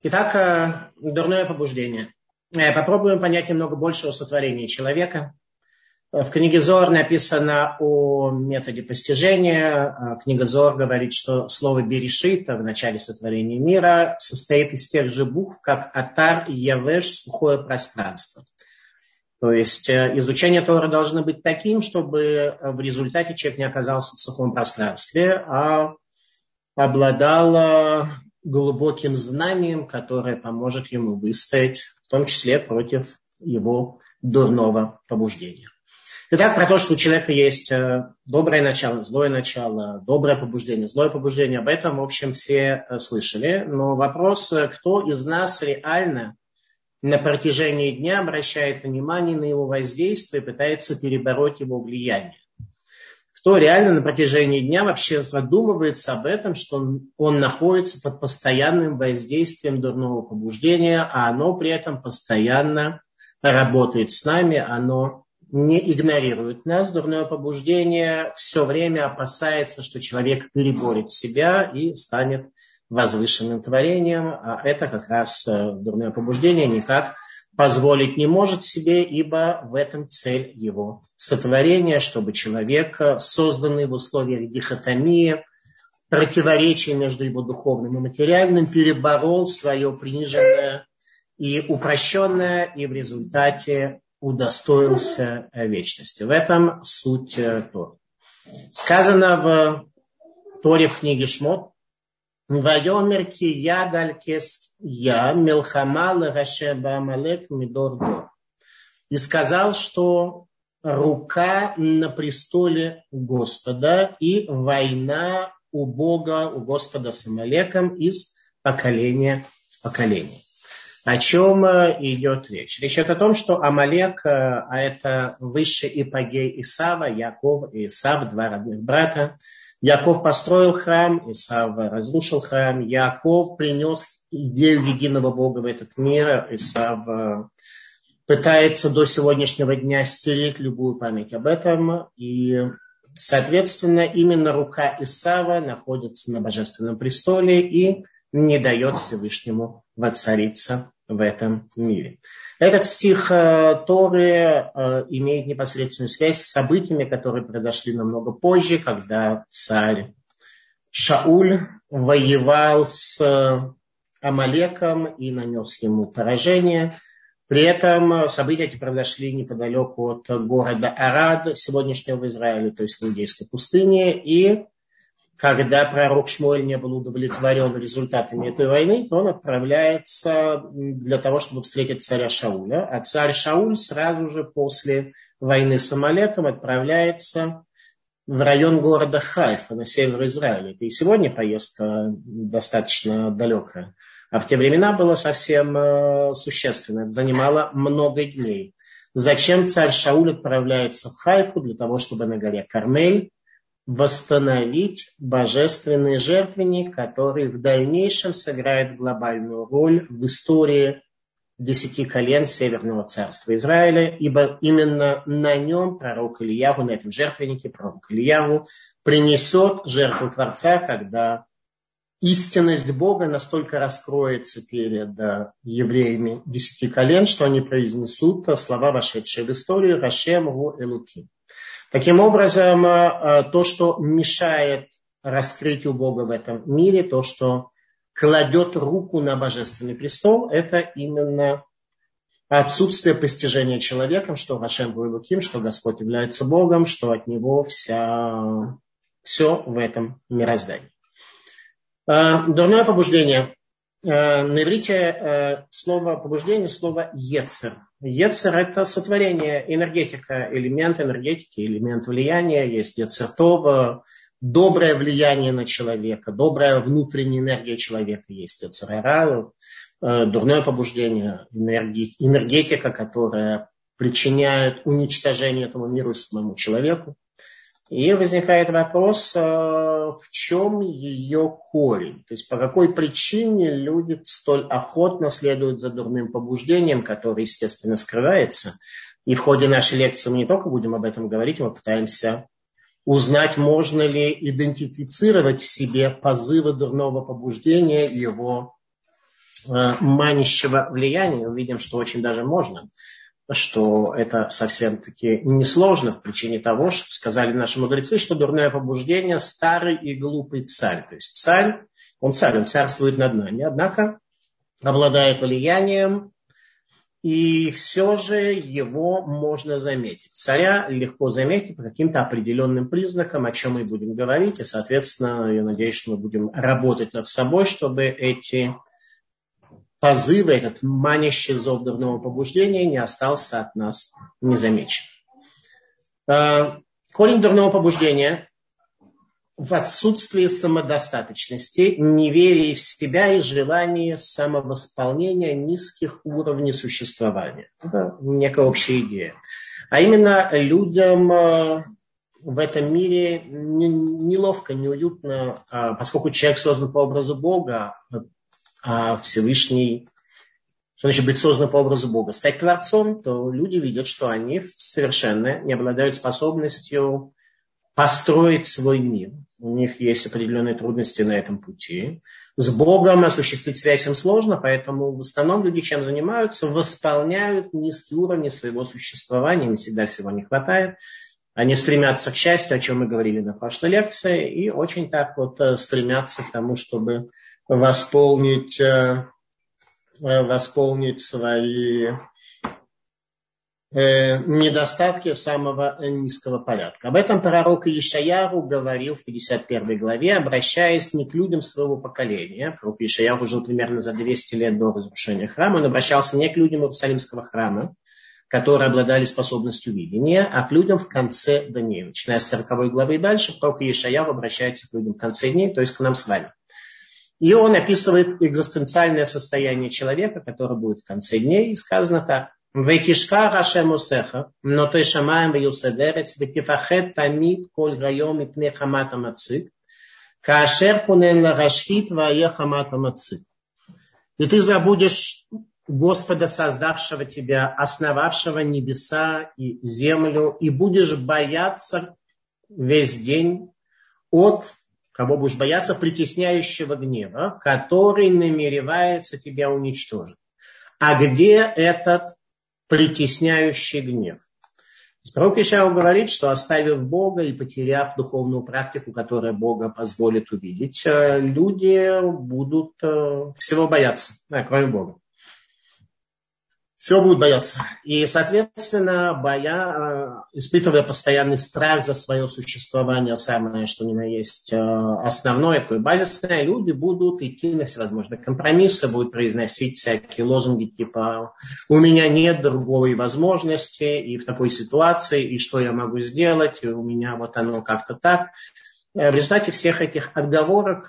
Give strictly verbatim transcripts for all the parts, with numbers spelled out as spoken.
Итак, дурное побуждение. Попробуем понять немного больше о сотворении человека. В книге Зоар написано о методе постижения. Книга Зоар говорит, что слово «берешит» в начале сотворения мира состоит из тех же букв, как «атар» и «явеш» – сухое пространство. То есть изучение Торы должно быть таким, чтобы в результате человек не оказался в сухом пространстве, а обладал глубоким знанием, которое поможет ему выстоять, в том числе против его дурного побуждения. Итак, про то, что у человека есть доброе начало, злое начало, доброе побуждение, злое побуждение, об этом, в общем, все слышали. Но вопрос, кто из нас реально на протяжении дня обращает внимание на его воздействие и пытается перебороть его влияние. Кто реально на протяжении дня вообще задумывается об этом, что он, он находится под постоянным воздействием дурного побуждения, а оно при этом постоянно работает с нами, оно не игнорирует нас, дурное побуждение, все время опасается, что человек переборет себя и станет возвышенным творением, а это как раз дурное побуждение никак позволить не может себе, ибо в этом цель его сотворения, чтобы человек, созданный в условиях дихотомии, противоречия между его духовным и материальным, переборол свое приниженное и упрощенное, и в результате удостоился вечности. В этом суть Торы. Сказано в Торе в книге Шмот: «Вайомер ки яд аль кес я милхама лераше баамалек мидор дор». И сказал, что рука на престоле Господа и война у Бога, у Господа с Амалеком из поколения в поколение. О чем идет речь? Речь идет о том, что Амалек, а это высший ипогей Исава, Яков и Исав, два родных брата. Яков построил храм, Исав разрушил храм. Яков принес идею единого Бога в этот мир. Исав пытается до сегодняшнего дня стереть любую память об этом. И, соответственно, именно рука Исава находится на божественном престоле и не дает Всевышнему воцариться в этом мире. Этот стих э, Торы э, имеет непосредственную связь с событиями, которые произошли намного позже, когда царь Шауль воевал с э, Амалеком и нанес ему поражение. При этом события эти произошли неподалеку от города Арад, сегодняшнего Израиля, то есть в Иудейской пустыне. И когда пророк Шмуэль не был удовлетворен результатами этой войны, то он отправляется для того, чтобы встретить царя Шауля. А царь Шауль сразу же после войны с Амалеком отправляется в район города Хайфа на север Израиля. Это и сегодня поездка достаточно далекая. А в те времена было совсем существенно. Это занимало много дней. Зачем царь Шауль отправляется в Хайфу? Для того, чтобы на горе Кармель восстановить божественный жертвенник, который в дальнейшем сыграет глобальную роль в истории десяти колен Северного царства Израиля, ибо именно на нем пророк Ильяву, на этом жертвеннике пророк Ильяву принесет жертву Творца, когда истинность Бога настолько раскроется перед евреями десяти колен, что они произнесут слова, вошедшие в историю: «Рашем гу элуким». Таким образом, то, что мешает раскрытию Бога в этом мире, то, что кладет руку на божественный престол, это именно отсутствие постижения человеком, что Рашем гу элуким, что Господь является Богом, что от Него вся, все в этом мироздании. Дурное побуждение. На иврите слово побуждение, слово ецер. Ецер – это сотворение, энергетика, элемент энергетики, элемент влияния. Есть ецер тов, доброе влияние на человека, добрая внутренняя энергия человека. Есть ецер ара, дурное побуждение, энергетика, которая причиняет уничтожение этому миру и самому человеку. И возникает вопрос, в чем ее корень? То есть по какой причине люди столь охотно следуют за дурным побуждением, которое, естественно, скрывается. И в ходе нашей лекции мы не только будем об этом говорить, мы пытаемся узнать, можно ли идентифицировать в себе позывы дурного побуждения и его манящего влияния, увидим, что очень даже можно, что это совсем-таки несложно в причине того, что сказали наши мудрецы, что дурное побуждение – старый и глупый царь. То есть царь, он царь, он царствует над нами, однако обладает влиянием, и все же его можно заметить. Царя легко заметить по каким-то определенным признакам, о чем мы будем говорить. И, соответственно, я надеюсь, что мы будем работать над собой, чтобы эти позывы, этот манящий зов дурного побуждения не остался от нас незамечен. Корень дурного побуждения в отсутствии самодостаточности, неверии в себя и желании самовосполнения низких уровней существования. Это некая общая идея. А именно людям в этом мире неловко, неуютно, поскольку человек создан по образу Бога, а Всевышний, что значит быть создан по образу Бога, стать творцом, то люди видят, что они совершенно не обладают способностью построить свой мир. У них есть определенные трудности на этом пути. С Богом осуществить связь им сложно, поэтому в основном люди чем занимаются? Восполняют низкие уровни своего существования, не всегда всего не хватает. Они стремятся к счастью, о чем мы говорили на прошлой лекции, и очень так вот стремятся к тому, чтобы восполнить, восполнить свои недостатки самого низкого порядка. Об этом пророк Ишаяху говорил в пятьдесят первой главе, обращаясь не к людям своего поколения. Пророк Ишаяху жил примерно за двести лет до разрушения храма. Он обращался не к людям Иерусалимского храма, которые обладали способностью видения, а к людям в конце дней. Начиная с сороковой главы и дальше, пророк Ишаяху обращается к людям в конце дней, то есть к нам с вами. И он описывает экзистенциальное состояние человека, которое будет в конце дней. И сказано так. ותשכח השם עושך, נוטה שמיים ויוסד ארץ, ותפחד תמיד כל היום מפני חמת המצית, כאשר פונן לרשחית והיה חמת המצית. И ты забудешь Господа, создавшего тебя, основавшего небеса и землю, и будешь бояться весь день от, кого будешь бояться, притесняющего гнева, который намеревается тебя уничтожить. А где этот притесняющий гнев? Пророк Ишаяху говорит, что оставив Бога и потеряв духовную практику, которая Бога позволит увидеть, люди будут всего бояться, да, кроме Бога. Всего будут бояться. И, соответственно, боя, испытывая постоянный страх за свое существование, самое, что ни на есть основное, такое базисное, люди будут идти на всевозможные компромиссы, будут произносить всякие лозунги типа «у меня нет другой возможности, и в такой ситуации, и что я могу сделать, и у меня вот оно как-то так». В результате всех этих отговорок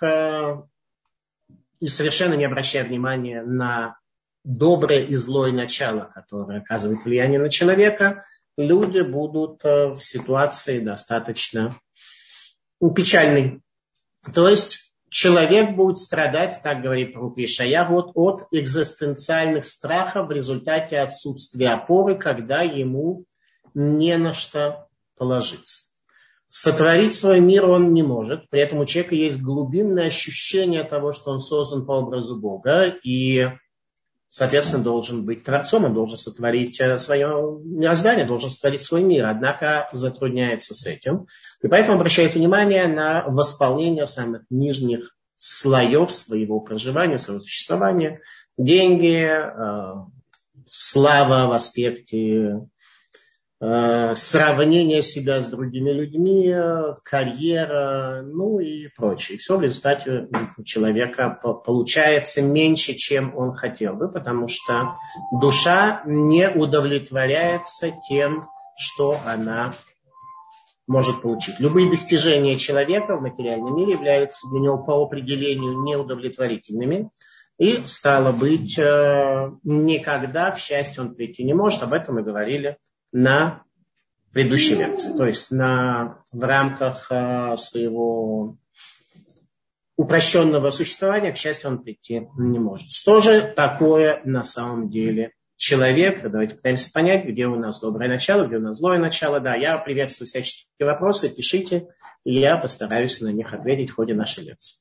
и совершенно не обращая внимания на доброе и злое начало, которое оказывает влияние на человека, люди будут в ситуации достаточно печальной. То есть человек будет страдать, так говорит пророк Ишаяху, от, от экзистенциальных страхов в результате отсутствия опоры, когда ему не на что положиться. Сотворить свой мир он не может, при этом у человека есть глубинное ощущение того, что он создан по образу Бога, и соответственно, должен быть творцом, он должен сотворить свое мироздание, должен сотворить свой мир, однако затрудняется с этим. И поэтому обращает внимание на восполнение самых нижних слоев своего проживания, своего существования. Деньги, слава в аспекте сравнение себя с другими людьми, карьера, ну и прочее. Все в результате у человека получается меньше, чем он хотел бы, потому что душа не удовлетворяется тем, что она может получить. Любые достижения человека в материальном мире являются для него по определению неудовлетворительными. И, стало быть, никогда к счастью он прийти не может. Об этом мы говорили на предыдущей лекции, то есть на, в рамках э, своего упрощенного существования, к счастью, он прийти не может. Что же такое на самом деле человек? Давайте пытаемся понять, где у нас доброе начало, где у нас злое начало. Да, я приветствую всяческие вопросы, пишите, и я постараюсь на них ответить в ходе нашей лекции.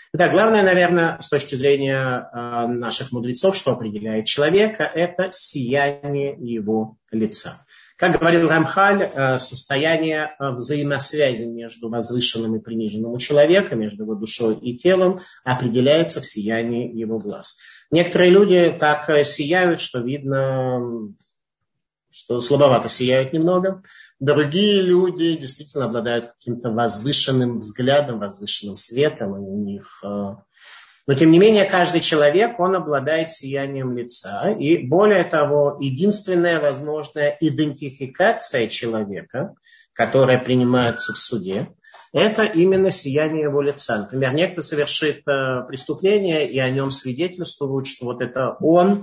Итак, главное, наверное, с точки зрения э, наших мудрецов, что определяет человека, это сияние его лица. Как говорил Рамхаль, э, состояние взаимосвязи между возвышенным и приниженным у человека, между его душой и телом, определяется в сиянии его глаз. Некоторые люди так сияют, что видно, что слабовато сияют немного. Другие люди действительно обладают каким-то возвышенным взглядом, возвышенным светом. И у них... Но тем не менее, каждый человек, он обладает сиянием лица. И более того, единственная возможная идентификация человека, которая принимается в суде, это именно сияние его лица. Например, некто совершит преступление, и о нем свидетельствуют, что вот это он,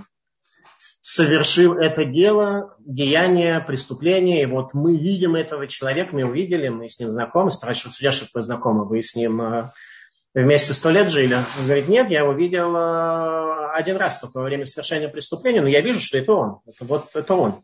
совершив это дело, деяние, преступление, и вот мы видим этого человека, мы его видели, мы с ним знакомы, спрашивают судья, что такое знакомы, вы с ним вместе сто лет жили? Он говорит, нет, я его видел один раз только во время совершения преступления, но я вижу, что это он, это вот это он.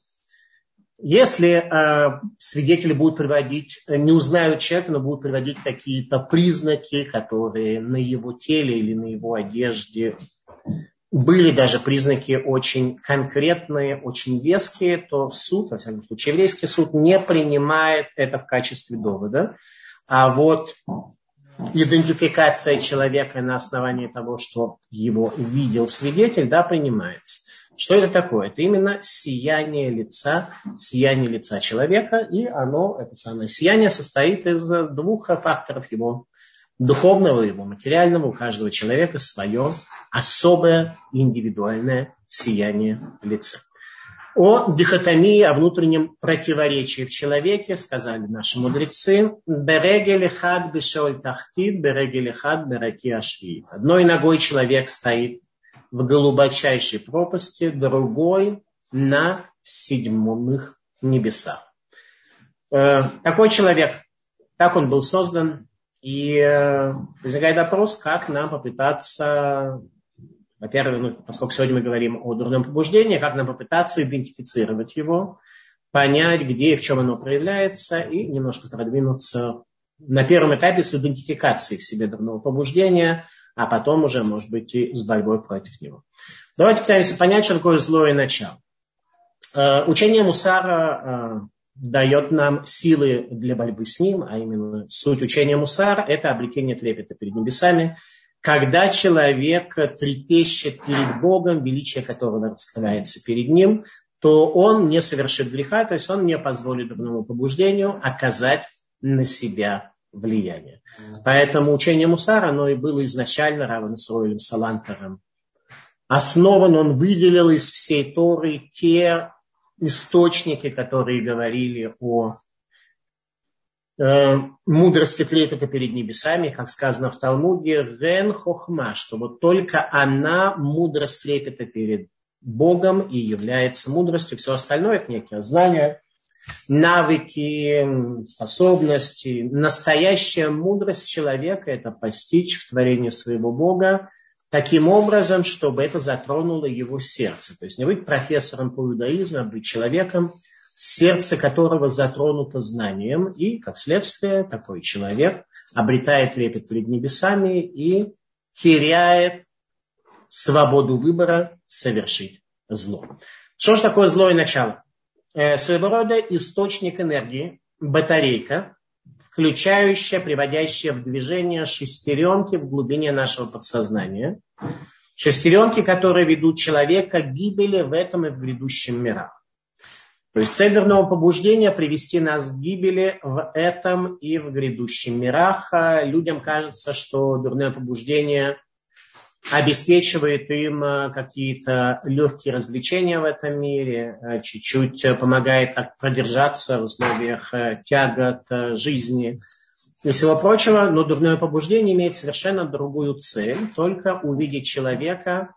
Если э, свидетели будут приводить, не узнают человека, но будут приводить какие-то признаки, которые на его теле или на его одежде были даже признаки очень конкретные, очень веские, то суд, во всяком случае, еврейский суд не принимает это в качестве довода. А вот идентификация человека на основании того, что его видел свидетель, да, принимается. Что это такое? Это именно сияние лица, сияние лица человека, и оно, это самое сияние, состоит из двух факторов его духовного, его материального. У каждого человека свое особое индивидуальное сияние лица. О дихотомии, о внутреннем противоречии в человеке сказали наши мудрецы: «Берегель эхад бешоль тахтит, берегель эхад бераки ашвиит». Одной ногой человек стоит в глубочайшей пропасти, другой на седьмых небесах. Э, такой человек, так он был создан. И э, возникает вопрос, как нам попытаться, во-первых, ну, поскольку сегодня мы говорим о дурном побуждении, как нам попытаться идентифицировать его, понять, где и в чем оно проявляется, и немножко продвинуться на первом этапе с идентификацией в себе дурного побуждения, а потом уже, может быть, и с борьбой против него. Давайте пытаемся понять, что такое злое начало. Э, учение Мусара э, дает нам силы для борьбы с ним, а именно суть учения Мусар – это обретение трепета перед небесами, когда человек трепещет перед Богом, величие которого раскрывается перед ним, то он не совершит греха, то есть он не позволит дурному побуждению оказать на себя влияние. Поэтому учение Мусар, оно и было изначально Равом Исроэлем Салантером основан, он выделил из всей Торы те источники, которые говорили о э, мудрости трепета перед небесами, как сказано в Талмуде, «Рен хохма», что вот только она, мудрость трепета перед Богом, и является мудростью. Все остальное – это некие знания, навыки, способности. Настоящая мудрость человека – это постичь в творении своего Бога таким образом, чтобы это затронуло его сердце. То есть не быть профессором по иудаизму, а быть человеком, сердце которого затронуто знанием. И, как следствие, такой человек обретает трепет перед небесами и теряет свободу выбора совершить зло. Что же такое злое начало? Э, своего рода источник энергии, батарейка, включающая, приводящая в движение шестеренки в глубине нашего подсознания. Шестеренки, которые ведут человека к гибели в этом и в грядущем мирах. То есть цель дурного побуждения – привести нас к гибели в этом и в грядущем мирах. Людям кажется, что дурное побуждение обеспечивает им какие-то легкие развлечения в этом мире, чуть-чуть помогает как продержаться в условиях тягот жизни и всего прочего, но дурное побуждение имеет совершенно другую цель, только увидеть человека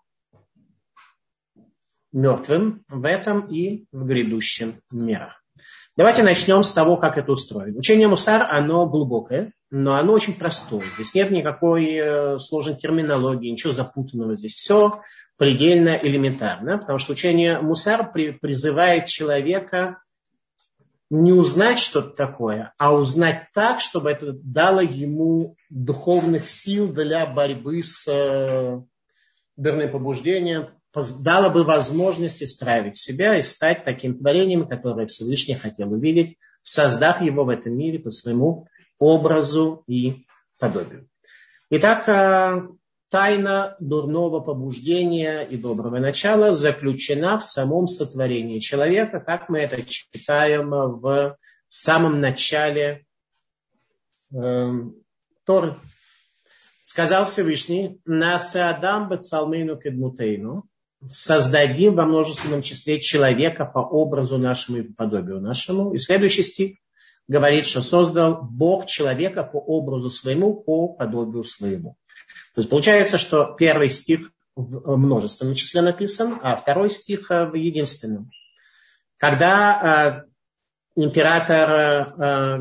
мертвым в этом и в грядущем мирах. Давайте начнем с того, как это устроено. Учение Мусар, оно глубокое, но оно очень простое. Здесь нет никакой сложной терминологии, ничего запутанного. Здесь все предельно элементарно, потому что учение Мусар при, призывает человека не узнать что-то такое, а узнать так, чтобы это дало ему духовных сил для борьбы с э, дурным побуждением, дало бы возможность исправить себя и стать таким творением, которое Всевышний хотел увидеть, создав его в этом мире по своему образу и подобию. Итак, тайна дурного побуждения и доброго начала заключена в самом сотворении человека, как мы это читаем в самом начале э, Торы. Сказал Всевышний: «Насе Адам бецалмейну кедмутейну», создадим во множественном числе человека по образу нашему и по подобию нашему. И следующий стих говорит, что создал Бог человека по образу своему, по подобию своему. То есть получается, что первый стих в множественном числе написан, а второй стих в единственном. Когда э, император э,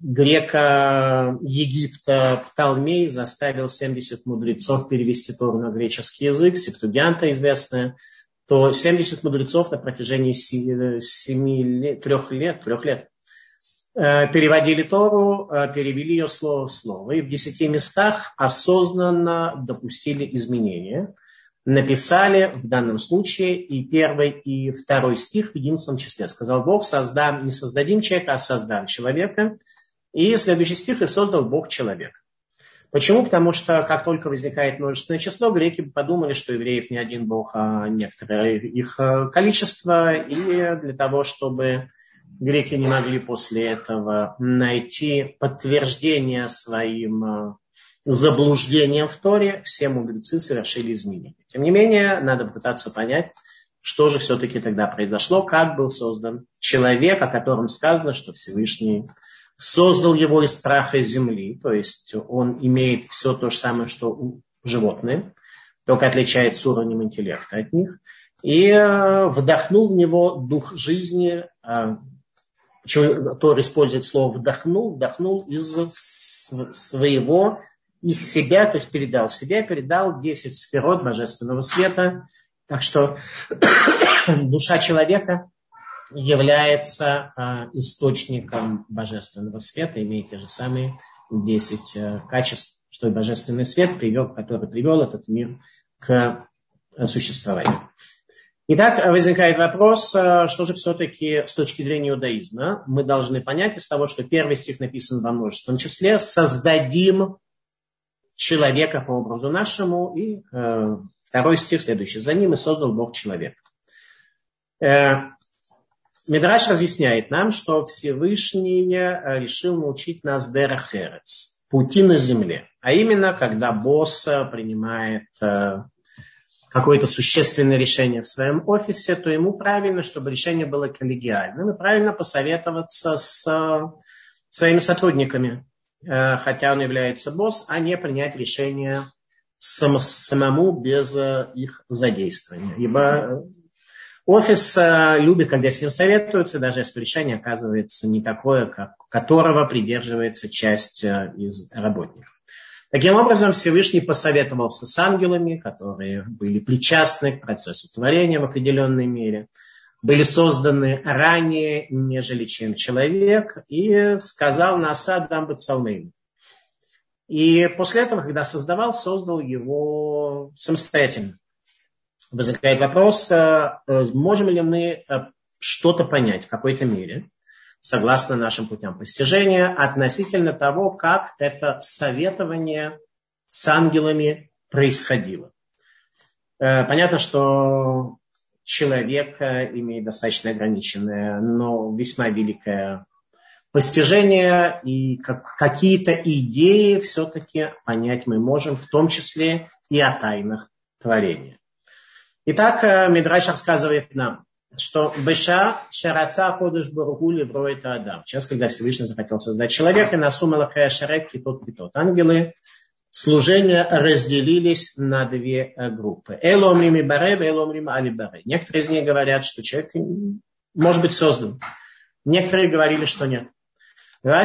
грека Египта Птолмей заставил семьдесят мудрецов перевести Тору на греческий язык, Септугинта известная, то семьдесят мудрецов на протяжении семи лет, трех лет, трех лет переводили Тору, перевели ее слово в слово. И в десяти местах осознанно допустили изменения. Написали в данном случае и первый, и второй стих в единственном числе. Сказал Бог: создам, не создадим человека, а создам человека. И следующий стих: и создал Бог человека. Почему? Потому что как только возникает множественное число, греки подумали, что евреев не один Бог, а некоторое их количество. И для того, чтобы греки не могли после этого найти подтверждение своим заблуждением в Торе, все мудрецы совершили изменения. Тем не менее, надо попытаться понять, что же все-таки тогда произошло, как был создан человек, о котором сказано, что Всевышний создал его из праха земли, то есть он имеет все то же самое, что у животных, только отличается уровнем интеллекта от них, и вдохнул в него дух жизни. Тор использует слово «вдохнул», вдохнул из своего, из себя, то есть передал себя, передал десять сферот божественного света. Так что душа человека является э, источником божественного света, имеет те же самые десять э, качеств, что и божественный свет, привел, который привел этот мир к э, существованию. Итак, возникает вопрос, что же все-таки с точки зрения иудаизма мы должны понять из того, что первый стих написан во множественном числе: «Создадим человека по образу нашему», и э, второй стих, следующий за ним: «И создал Бог человека». Э, Мидраш разъясняет нам, что Всевышний решил научить нас дерех эрец, пути на земле, а именно, когда босс принимает э, какое-то существенное решение в своем офисе, то ему правильно, чтобы решение было коллегиальным, и правильно посоветоваться с своими сотрудниками, хотя он является босс, а не принять решение сам, самому без их задействования. Ибо офис любит, когда с ним советуются, даже если решение оказывается не такое, как, которого придерживается часть из работников. Таким образом, Всевышний посоветовался с ангелами, которые были причастны к процессу творения в определенной мере, были созданы ранее, нежели чем человек, и сказал: «Насе Адам бецалмейну». И после этого, когда создавал, создал его самостоятельно. Возникает вопрос, можем ли мы что-то понять в какой-то мере, согласно нашим путям постижения, относительно того, как это советование с ангелами происходило. Понятно, что человек имеет достаточно ограниченное, но весьма великое постижение, и какие-то идеи все-таки понять мы можем, в том числе и о тайнах творения. Итак, Мидраш рассказывает нам, что Беша Шараца Кодыш Баруху Левро это Адам. Сейчас, когда Всевышний захотел создать человека, на Сумалахая Шарек Китот Китот. Ангелы служения разделились на две группы. Эломрим и Баре, Эломрим Али Баре. Некоторые из них говорят, что человек может быть создан. Некоторые говорили, что нет. Пока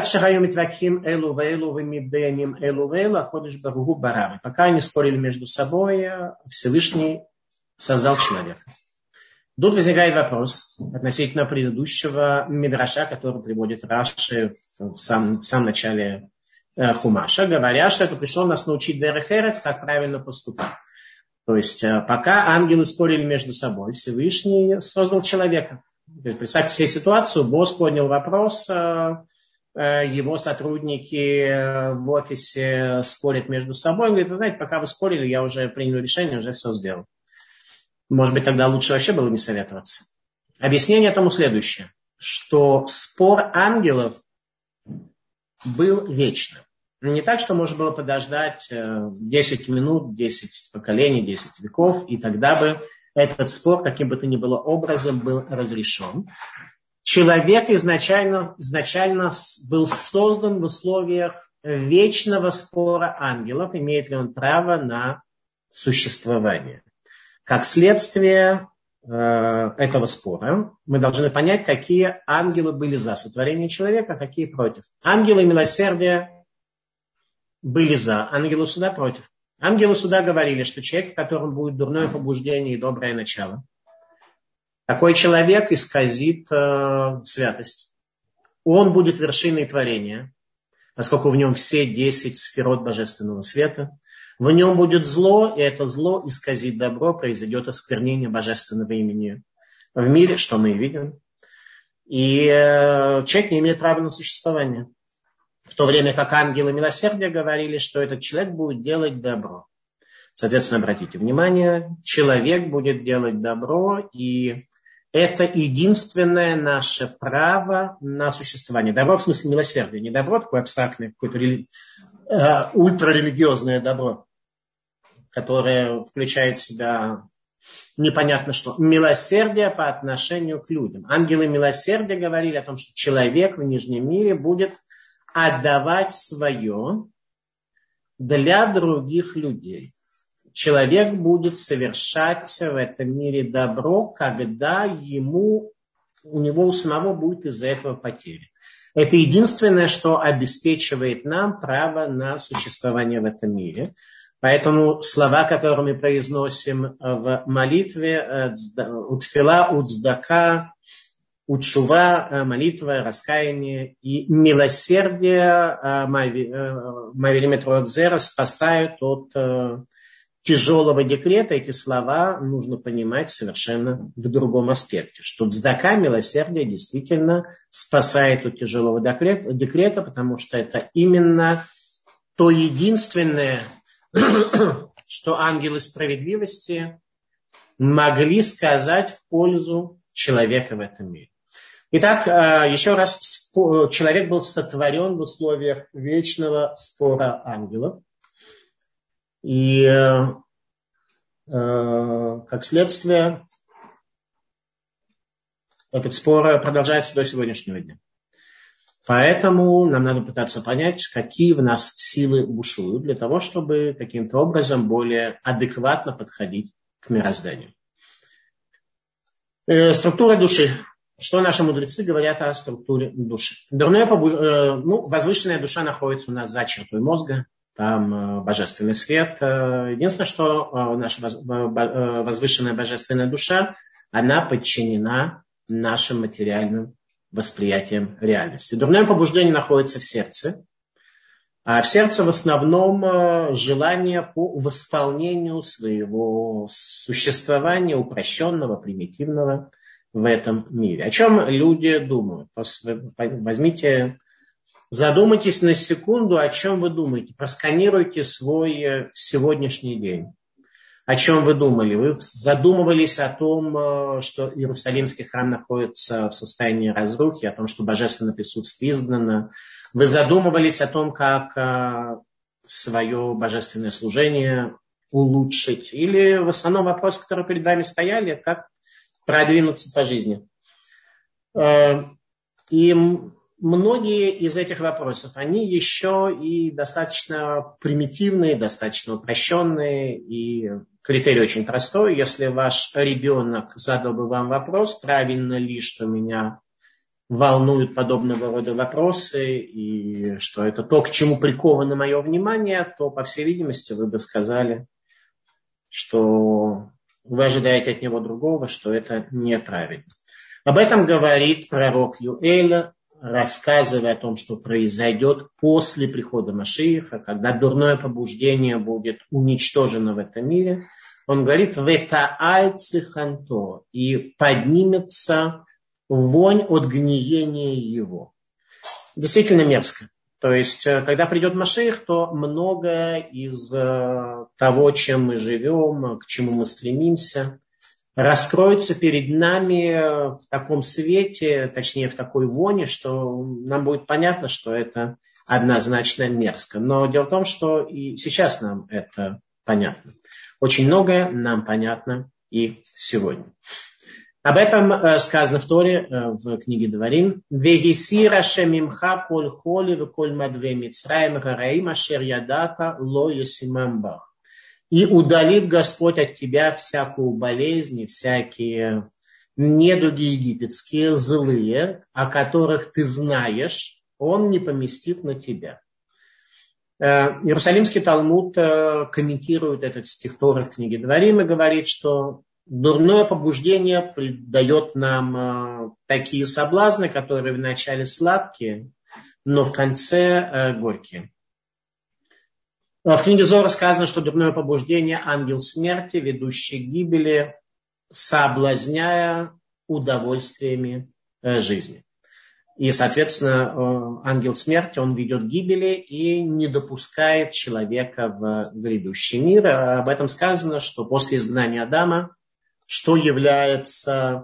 они спорили между собой, Всевышний создал человека. Тут возникает вопрос относительно предыдущего мидраша, который приводит Раши в самом, в самом начале э, Хумаша, говоря, что это пришло нас научить Дерех Эрец, как правильно поступать. То есть э, пока ангелы спорили между собой, Всевышний создал человека. То есть, представьте себе ситуацию, босс поднял вопрос, э, э, его сотрудники в офисе спорят между собой. Он говорит, вы знаете, пока вы спорили, я уже принял решение, уже все сделал. Может быть, тогда лучше вообще было не советоваться. Объяснение тому следующее, что спор ангелов был вечным. Не так, что можно было подождать десять минут, десять поколений, десять веков, и тогда бы этот спор, каким бы то ни было образом, был разрешен. Человек изначально, изначально был создан в условиях вечного спора ангелов, имеет ли он право на существование. Как следствие э, этого спора мы должны понять, какие ангелы были за сотворение человека, а какие против. Ангелы милосердия были за, ангелы суда против. Ангелы суда говорили, что человек, в котором будет дурное побуждение и доброе начало, такой человек исказит э, святость. Он будет вершиной творения, поскольку в нем все десять сферот божественного света. В нем будет зло, и это зло исказит добро, произойдет осквернение божественного имени в мире, что мы и видим. И э, человек не имеет права на существование. В то время как ангелы милосердия говорили, что этот человек будет делать добро. Соответственно, обратите внимание, человек будет делать добро, и это единственное наше право на существование. Добро в смысле милосердия, не добро такое абстрактное, какое-то рели... э, ультрарелигиозное добро, которое включает в себя непонятно что. Милосердие по отношению к людям. Ангелы милосердия говорили о том, что человек в нижнем мире будет отдавать свое для других людей. Человек будет совершать в этом мире добро, когда ему, у него у самого будет из-за этого потери. Это единственное, что обеспечивает нам право на существование в этом мире. Поэтому слова, которые мы произносим в молитве, утфила, уцдака, учува, молитва, раскаяние и милосердие Мавилиметруадзера спасают от тяжелого декрета. Эти слова нужно понимать совершенно в другом аспекте. Что цдака, милосердие, действительно спасает от тяжелого декрета, декрета, потому что это именно то единственное, что ангелы справедливости могли сказать в пользу человека в этом мире. Итак, еще раз, человек был сотворен в условиях вечного спора ангелов. И как следствие этот спор продолжается до сегодняшнего дня. Поэтому нам надо пытаться понять, какие в нас силы бушуют, для того, чтобы каким-то образом более адекватно подходить к мирозданию. Структура души. Что наши мудрецы говорят о структуре души? Дурное побуж... ну, возвышенная душа находится у нас за чертой мозга. Там божественный свет. Единственное, что наша возвышенная божественная душа, она подчинена нашим материальным восприятием реальности. Дурное побуждение находится в сердце. А в сердце в основном желание по восполнению своего существования упрощенного, примитивного в этом мире. О чем люди думают? Возьмите, задумайтесь на секунду, о чем вы думаете. Просканируйте свой сегодняшний день. О чем вы думали? Вы задумывались о том, что Иерусалимский храм находится в состоянии разрухи, о том, что божественное присутствие изгнано. Вы задумывались о том, как свое божественное служение улучшить. Или в основном вопрос, который перед вами стояли, как продвинуться по жизни. И многие из этих вопросов, они еще и достаточно примитивные, достаточно упрощенные, и критерий очень простой. Если ваш ребенок задал бы вам вопрос, правильно ли, что меня волнуют подобного рода вопросы, и что это то, к чему приковано мое внимание, то, по всей видимости, вы бы сказали, что вы ожидаете от него другого, что это неправильно. Об этом говорит пророк Юэль, рассказывая о том, что произойдет после прихода Машиаха, когда дурное побуждение будет уничтожено в этом мире. Он говорит, «Ветааль циханто», и поднимется вонь от гниения его. Действительно мерзко. То есть, когда придет Машиах, то многое из того, чем мы живем, к чему мы стремимся, раскроется перед нами в таком свете, точнее в такой воне, что нам будет понятно, что это однозначно мерзко. Но дело в том, что и сейчас нам это понятно. Очень многое нам понятно и сегодня. Об этом сказано в Торе, в книге Дворим. «Вегисира шемимха коль холи в коль мадве мицраим гараим ашер ядата ло йосимамбах». И удалит Господь от тебя всякую болезнь, всякие недуги египетские, злые, о которых ты знаешь, Он не поместит на тебя. Иерусалимский Талмуд комментирует этот стих Торы в книге Дворим и говорит, что дурное побуждение придает нам такие соблазны, которые вначале сладкие, но в конце горькие. В книге Зора сказано, что дурное побуждение – ангел смерти, ведущий к гибели, соблазняя удовольствиями жизни. И, соответственно, ангел смерти, он ведет к гибели и не допускает человека в грядущий мир. Об этом сказано, что после изгнания Адама, что является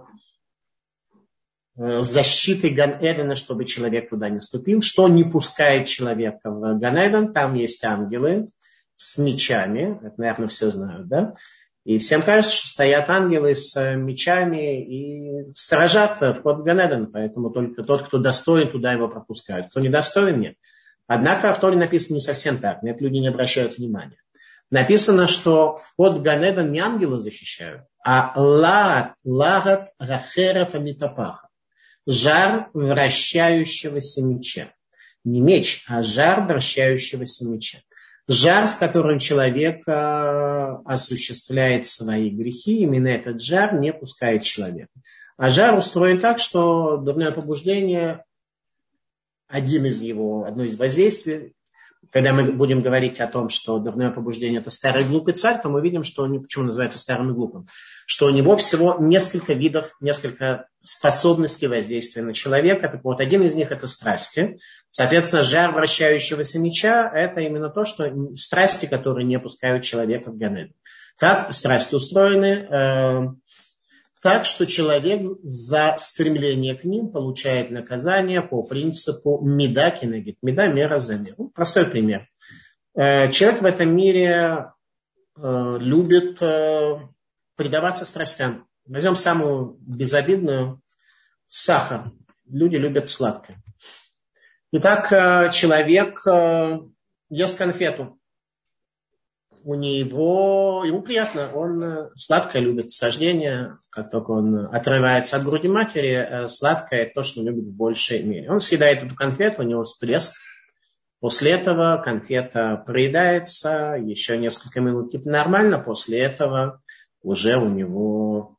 защитой Ган-Эдена, чтобы человек туда не ступил, что не пускает человека в Ган-Эден, там есть ангелы с мечами, это, наверное, все знают, да? И всем кажется, что стоят ангелы с мечами и сторожат вход в Ган-Эден, поэтому только тот, кто достоин, туда его пропускают. Кто недостоин, нет. Однако в Торе написано не совсем так, на это люди не обращают внимания. Написано, что вход в Ган-Эден не ангелы защищают, а лагат, лагат рахеров амитапаха. Жар вращающегося меча. Не меч, а жар вращающегося меча. Жар, с которым человек осуществляет свои грехи, именно этот жар не пускает человека. А жар устроен так, что дурное побуждение, один из его, одно из воздействий, когда мы будем говорить о том, что дурное побуждение – это старый глупый царь, то мы видим, что он, почему называется старым и глупым, что у него всего несколько видов, несколько способностей воздействия на человека. Так вот, один из них – это страсти. Соответственно, жар вращающегося меча – это именно то, что страсти, которые не пускают человека в Ган-Эден. Как страсти устроены? Так, что человек за стремление к ним получает наказание по принципу меда кинегит. Меда мера за меру. Простой пример. Человек в этом мире любит предаваться страстям. Возьмем самую безобидную – сахар. Люди любят сладкое. Итак, человек ест конфету. У него, ему приятно, он сладкое любит с рождения, как только он отрывается от груди матери, сладкое – то, что он любит в большей мере. Он съедает эту конфету, у него всплеск. После этого конфета проедается, еще несколько минут типа нормально, после этого уже у него,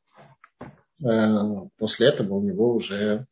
после этого у него уже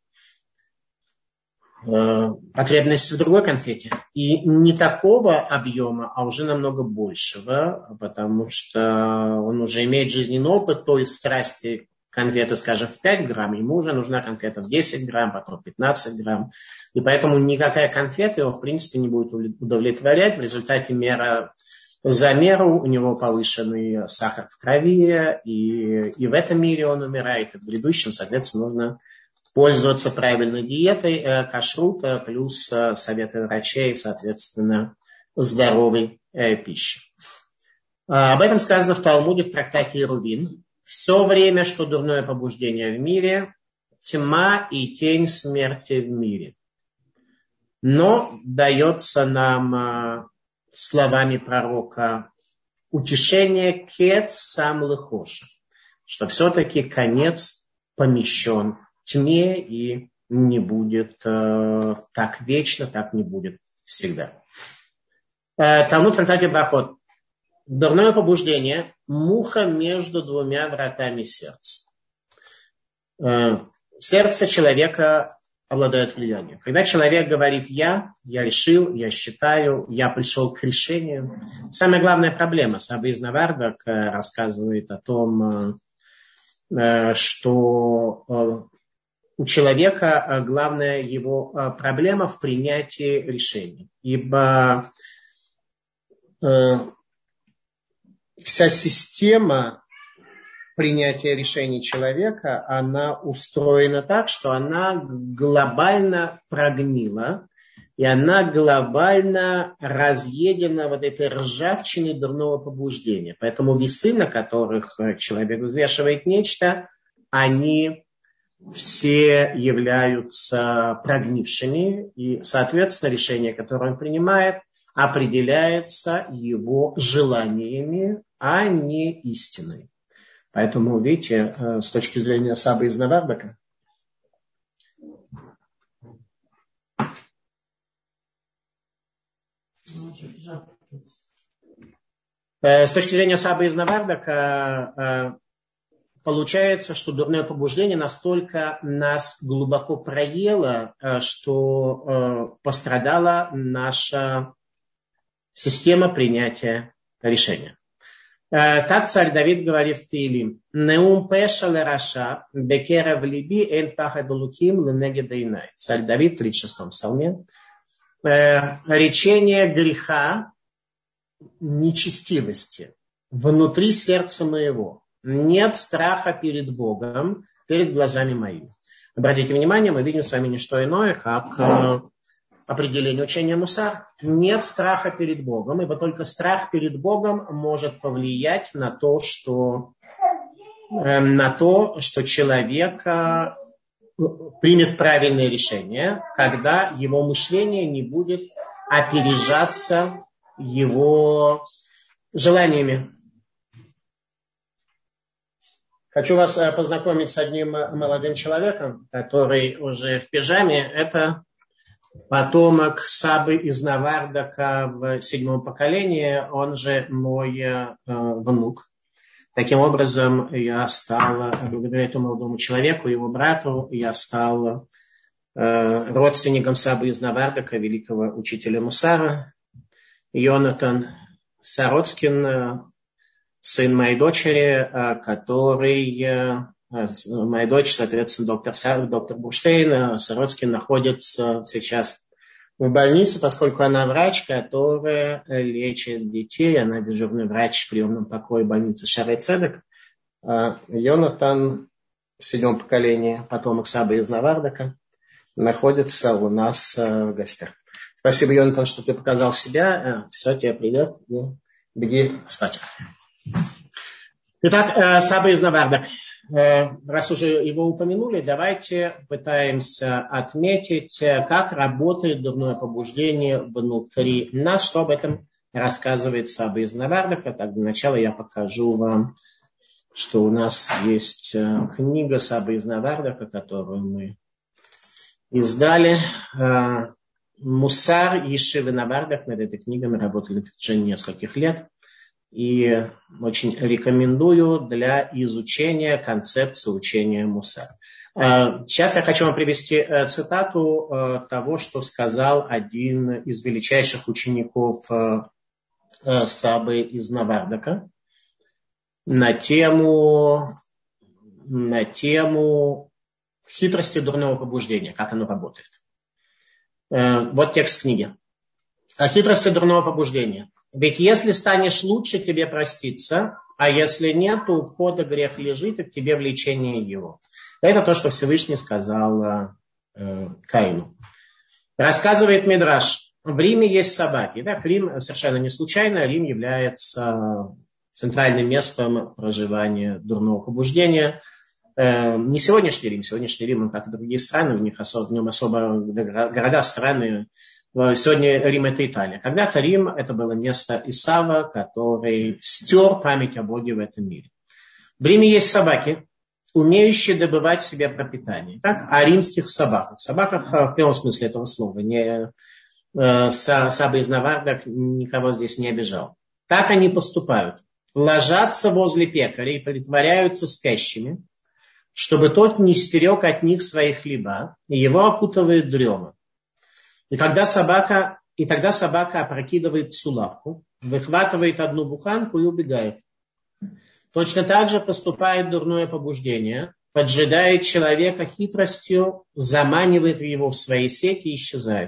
потребность в другой конфете. И не такого объема, а уже намного большего, потому что он уже имеет жизненный опыт той страсти конфеты, скажем, в пять грамм, ему уже нужна конфета в десять грамм, потом пятнадцать грамм. И поэтому никакая конфета его, в принципе, не будет удовлетворять. В результате мера за меру у него повышенный сахар в крови, и, и в этом мире он умирает, и в грядущем, соответственно, нужно пользоваться правильной диетой, э, кашрут, э, плюс э, советы врачей, соответственно, здоровой э, пищи. Э, об этом сказано в Талмуде в трактате Ирувин. Все время, что дурное побуждение в мире, тьма и тень смерти в мире. Но дается нам э, словами пророка утешение кец сам лыхоша, что все-таки конец помещен тьме и не будет э, так вечно, так не будет всегда. Э, Талмуд в трактате Брахот. Дурное побуждение – муха между двумя вратами сердца. Сердце человека обладает влиянием. Когда человек говорит «я», «я решил», «я считаю», «я пришел к решению», самая главная проблема. Саба из Навардак рассказывает о том, что у человека главная его проблема в принятии решений. Ибо вся система принятия решений человека, она устроена так, что она глобально прогнила, и она глобально разъедена вот этой ржавчиной дурного побуждения. Поэтому весы, на которых человек взвешивает нечто, они все являются прогнившими, и, соответственно, решение, которое он принимает, определяется его желаниями, а не истиной. Поэтому, видите, с точки зрения Сабы из Навардака, с точки зрения Сабы из Навардака, получается, что дурное побуждение настолько нас глубоко проело, что пострадала наша система принятия решения. Так царь Давид говорит в Теилим: «Неум пеша лераша бекера в либи эн пахад улуким ленегед эйнай». Царь Давид в тридцать шестом псалме. Речение греха, нечестивости внутри сердца моего. Нет страха перед Богом, перед глазами моими. Обратите внимание, мы видим с вами не что иное, как определение учения Мусар. Нет страха перед Богом, ибо только страх перед Богом может повлиять на то, что, э, на то, что человек э, примет правильное решение, когда его мышление не будет опережаться его желаниями. Хочу вас познакомить с одним молодым человеком, который уже в пижаме. Это потомок Сабы из Навардака в седьмом поколении, он же мой э, внук. Таким образом, я стал, благодаря этому молодому человеку, его брату, я стал э, родственником Сабы из Навардака, великого учителя Мусара. Йонатан Сароцкин, сын моей дочери, э, который... Э, Моя дочь, соответственно, доктор, доктор Бурштейн, Сароцкин, находится сейчас в больнице, поскольку она врач, которая лечит детей. Она дежурный врач в приемном покое больницы Шарей Цедек. Йонатан в седьмом поколении, потомок Сабы из Навардака, находится у нас в гостях. Спасибо, Йонатан, что ты показал себя. Все, тебе привет. Беги спать. Итак, Саба из Навардака. Раз уже его упомянули, давайте пытаемся отметить, как работает дурное побуждение внутри нас, что об этом рассказывает Саба из Навардака. Так, для начала я покажу вам, что у нас есть книга Саба из Навардака, которую мы издали. Мусар Ешивы Навардак, над этой книгой мы работали в течение нескольких лет. И очень рекомендую для изучения концепции учения Мусар. Сейчас я хочу вам привести цитату того, что сказал один из величайших учеников Сабы из Навардака на тему, на тему хитрости дурного побуждения, как оно работает. Вот текст книги. О хитрости дурного побуждения. Ведь если станешь лучше, тебе проститься, а если нет, то у входа грех лежит, и в тебе влечение его. Это то, что Всевышний сказал э, Каину. Рассказывает Мидраш. В Риме есть собаки. Так, Рим совершенно не случайно. Рим является центральным местом проживания дурного побуждения. Э, не сегодняшний Рим. Сегодняшний Рим, как и другие страны, у них особо, в нем особо города, страны. Сегодня Рим – это Италия. Когда-то Рим – это было место Исава, который стер память о Боге в этом мире. В Риме есть собаки, умеющие добывать себе пропитание. Так? О римских собаках. Собаках в прямом смысле этого слова. Не, э, Саба из Навардак никого здесь не обижал. Так они поступают. Ложатся возле пекаря и притворяются спящими, чтобы тот не стерег от них свои хлеба, и его окутывает дрема. И когда собака, и тогда собака опрокидывает всю лавку, выхватывает одну буханку и убегает. Точно так же поступает дурное побуждение, поджидает человека хитростью, заманивает его в свои сети и исчезает.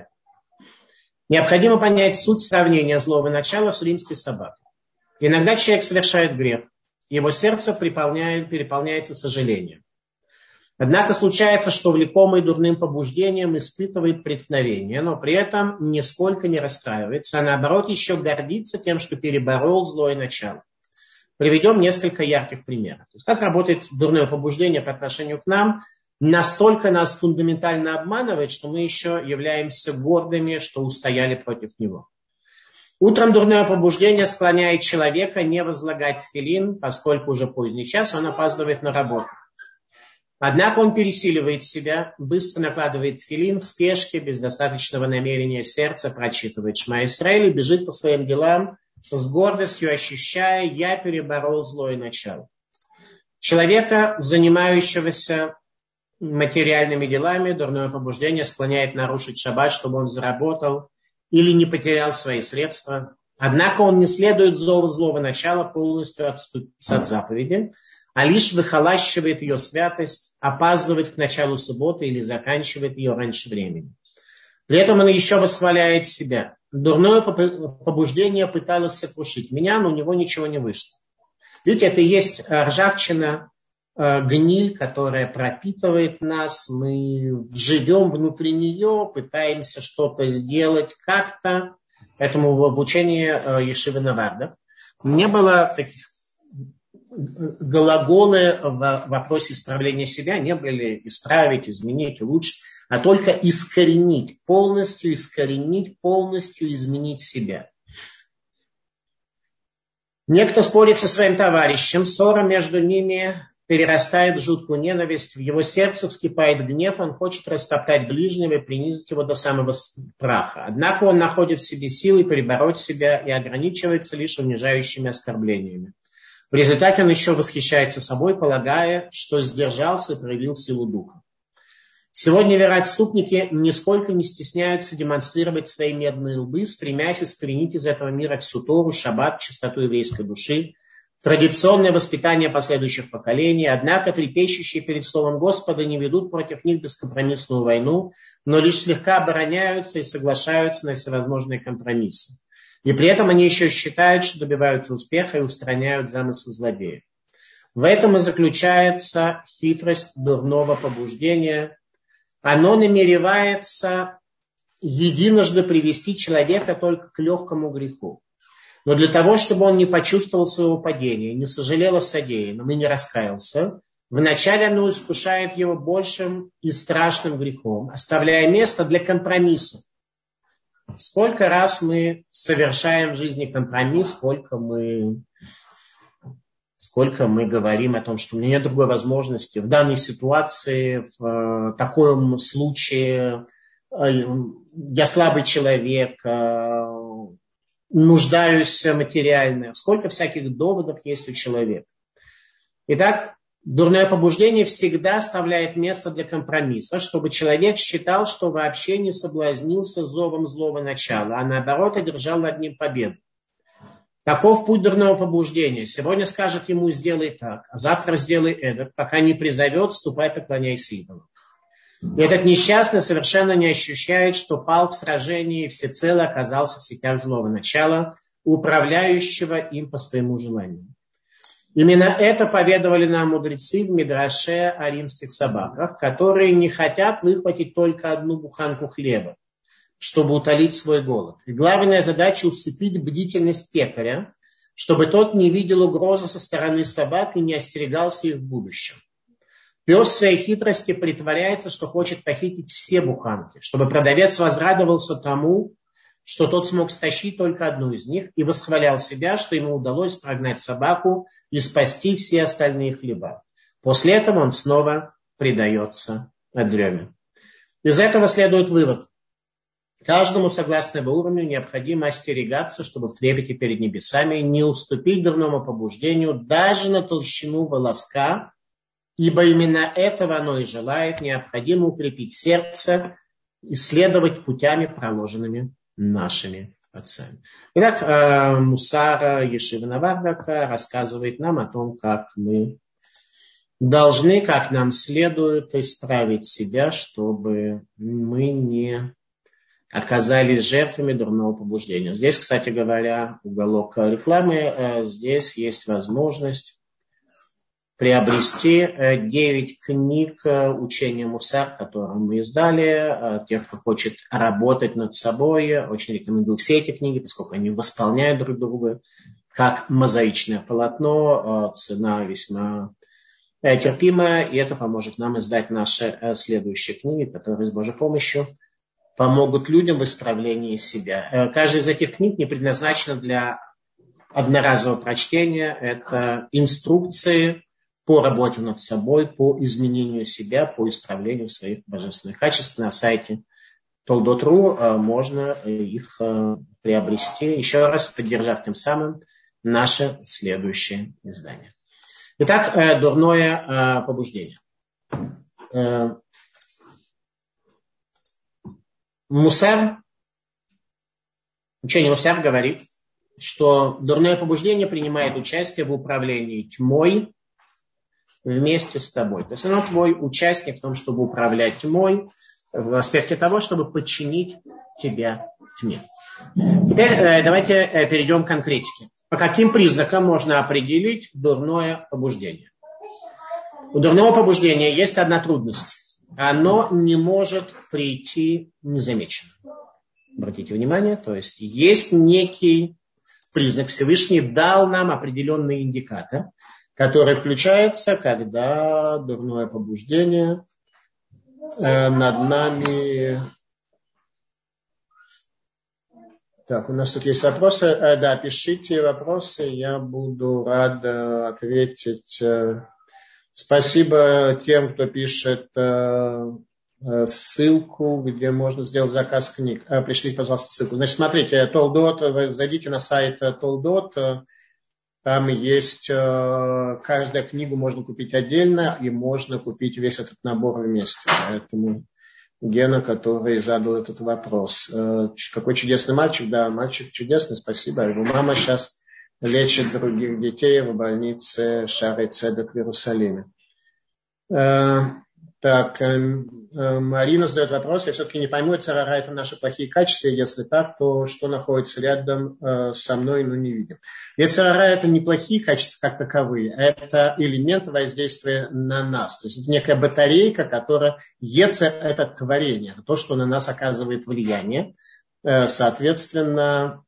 Необходимо понять суть сравнения злого начала с римской собакой. Иногда человек совершает грех, его сердце переполняется сожалением. Однако случается, что влекомый дурным побуждением испытывает преткновение, но при этом нисколько не расстраивается, а наоборот еще гордится тем, что переборол злое начало. Приведем несколько ярких примеров. То есть, как работает дурное побуждение по отношению к нам, настолько нас фундаментально обманывает, что мы еще являемся гордыми, что устояли против него. Утром дурное побуждение склоняет человека не возлагать тфилин, поскольку уже поздний час, он опаздывает на работу. Однако он пересиливает себя, быстро накладывает тфилин в спешке, без достаточного намерения сердца, прочитывает Шма Исраэль и бежит по своим делам, с гордостью ощущая: «Я переборол злое начало». Человека, занимающегося материальными делами, дурное побуждение склоняет нарушить шаббат, чтобы он заработал или не потерял свои средства. Однако он не следует зову злого начала, полностью отступиться от заповеди, а лишь выхолащивает ее святость, опаздывает к началу субботы или заканчивает ее раньше времени. При этом он еще восхваляет себя. Дурное побуждение пыталось сокрушить меня, но у него ничего не вышло. Видите, это и есть ржавчина, гниль, которая пропитывает нас. Мы живем внутри нее, пытаемся что-то сделать как-то. Этому в обучении Ешивы Наварда. Не было таких глаголы в вопросе исправления себя, не были исправить, изменить, улучшить, а только искоренить, полностью искоренить, полностью изменить себя. Некто спорит со своим товарищем, ссора между ними перерастает в жуткую ненависть, в его сердце вскипает гнев, он хочет растоптать ближнего и принизить его до самого праха. Однако он находит в себе силы перебороть себя и ограничивается лишь унижающими оскорблениями. В результате он еще восхищается собой, полагая, что сдержался и проявил силу духа. Сегодня вероотступники нисколько не стесняются демонстрировать свои медные лбы, стремясь искоренить из этого мира всю Тору, шаббат, чистоту еврейской души, традиционное воспитание последующих поколений. Однако трепещущие перед словом Господа не ведут против них бескомпромиссную войну, но лишь слегка обороняются и соглашаются на всевозможные компромиссы. И при этом они еще считают, что добиваются успеха и устраняют замыслы злодеев. В этом и заключается хитрость дурного побуждения. Оно намеревается единожды привести человека только к легкому греху. Но для того, чтобы он не почувствовал своего падения, не сожалел о содеянном и не раскаялся, вначале оно искушает его большим и страшным грехом, оставляя место для компромисса. Сколько раз мы совершаем в жизни компромисс, сколько мы, сколько мы говорим о том, что у меня нет другой возможности. В данной ситуации, в таком случае, я слабый человек, нуждаюсь материально. Сколько всяких доводов есть у человека. Итак, дурное побуждение всегда оставляет место для компромисса, чтобы человек считал, что вообще не соблазнился зовом злого начала, а наоборот одержал над ним победу. Таков путь дурного побуждения. Сегодня скажет ему: сделай так, а завтра сделай это, пока не призовет, ступай, поклоняйся идолам. И этот несчастный совершенно не ощущает, что пал в сражении и всецело оказался в сетях злого начала, управляющего им по своему желанию. Именно это поведовали нам мудрецы в Мидраше о римских собаках, которые не хотят выхватить только одну буханку хлеба, чтобы утолить свой голод. И главная задача — усыпить бдительность пекаря, чтобы тот не видел угрозы со стороны собак и не остерегался их в будущем. Пес в своей хитрости притворяется, что хочет похитить все буханки, чтобы продавец возрадовался тому, что тот смог стащить только одну из них, и восхвалял себя, что ему удалось прогнать собаку и спасти все остальные хлеба. После этого он снова предается дреме. Из этого следует вывод. Каждому, согласно его уровню, необходимо остерегаться, чтобы в трепете перед небесами не уступить дурному побуждению даже на толщину волоска, ибо именно этого оно и желает. Необходимо укрепить сердце и следовать путями, проложенными нашими отцами. Итак, Мусар Ешива Навардака рассказывает нам о том, как мы должны, как нам следует исправить себя, чтобы мы не оказались жертвами дурного побуждения. Здесь, кстати говоря, уголок рекламы, здесь есть возможность приобрести девять книг учения Мусар, которые мы издали. Тех, кто хочет работать над собой, очень рекомендую все эти книги, поскольку они восполняют друг друга, как мозаичное полотно. Цена весьма терпимая, и это поможет нам издать наши следующие книги, которые с Божьей помощью помогут людям в исправлении себя. Каждая из этих книг не предназначена для одноразового прочтения. Это инструкции по работе над собой, по изменению себя, по исправлению своих божественных качеств. На сайте толдот точка ру можно их приобрести, еще раз поддержав тем самым наше следующее издание. Итак, дурное побуждение. Мусар, учение Мусар говорит, что дурное побуждение принимает участие в управлении тьмой вместе с тобой. То есть оно твой участник в том, чтобы управлять тьмой, в аспекте того, чтобы подчинить тебя тьме. Теперь э, давайте э, перейдем к конкретике. По каким признакам можно определить дурное побуждение? У дурного побуждения есть одна трудность. Оно не может прийти незамеченным. Обратите внимание, то есть есть некий признак. Всевышний дал нам определенный индикатор, который включается, когда дурное побуждение э, над нами... Так, у нас тут есть вопросы. Э, да, пишите вопросы, я буду рад э, ответить. Спасибо тем, кто пишет э, э, ссылку, где можно сделать заказ книг. Э, пришлите, пожалуйста, ссылку. Значит, смотрите, толдот, вы зайдите на сайт толдот, там есть, э, каждую книгу можно купить отдельно, и можно купить весь этот набор вместе. Поэтому Гена, который задал этот вопрос. Э, какой чудесный мальчик, да, мальчик чудесный, спасибо. Его мама сейчас лечит других детей в больнице Шарей Цедек в Иерусалиме. Э, так, э, э, Марина задает вопрос. Я все-таки не пойму, царара это наши плохие качества. Если так, то что находится рядом э, со мной, но не видим. Царара это не плохие качества как таковые. Это элемент воздействия на нас. То есть это некая батарейка, которая... Ецер это творение. Это то, что на нас оказывает влияние. Э, соответственно...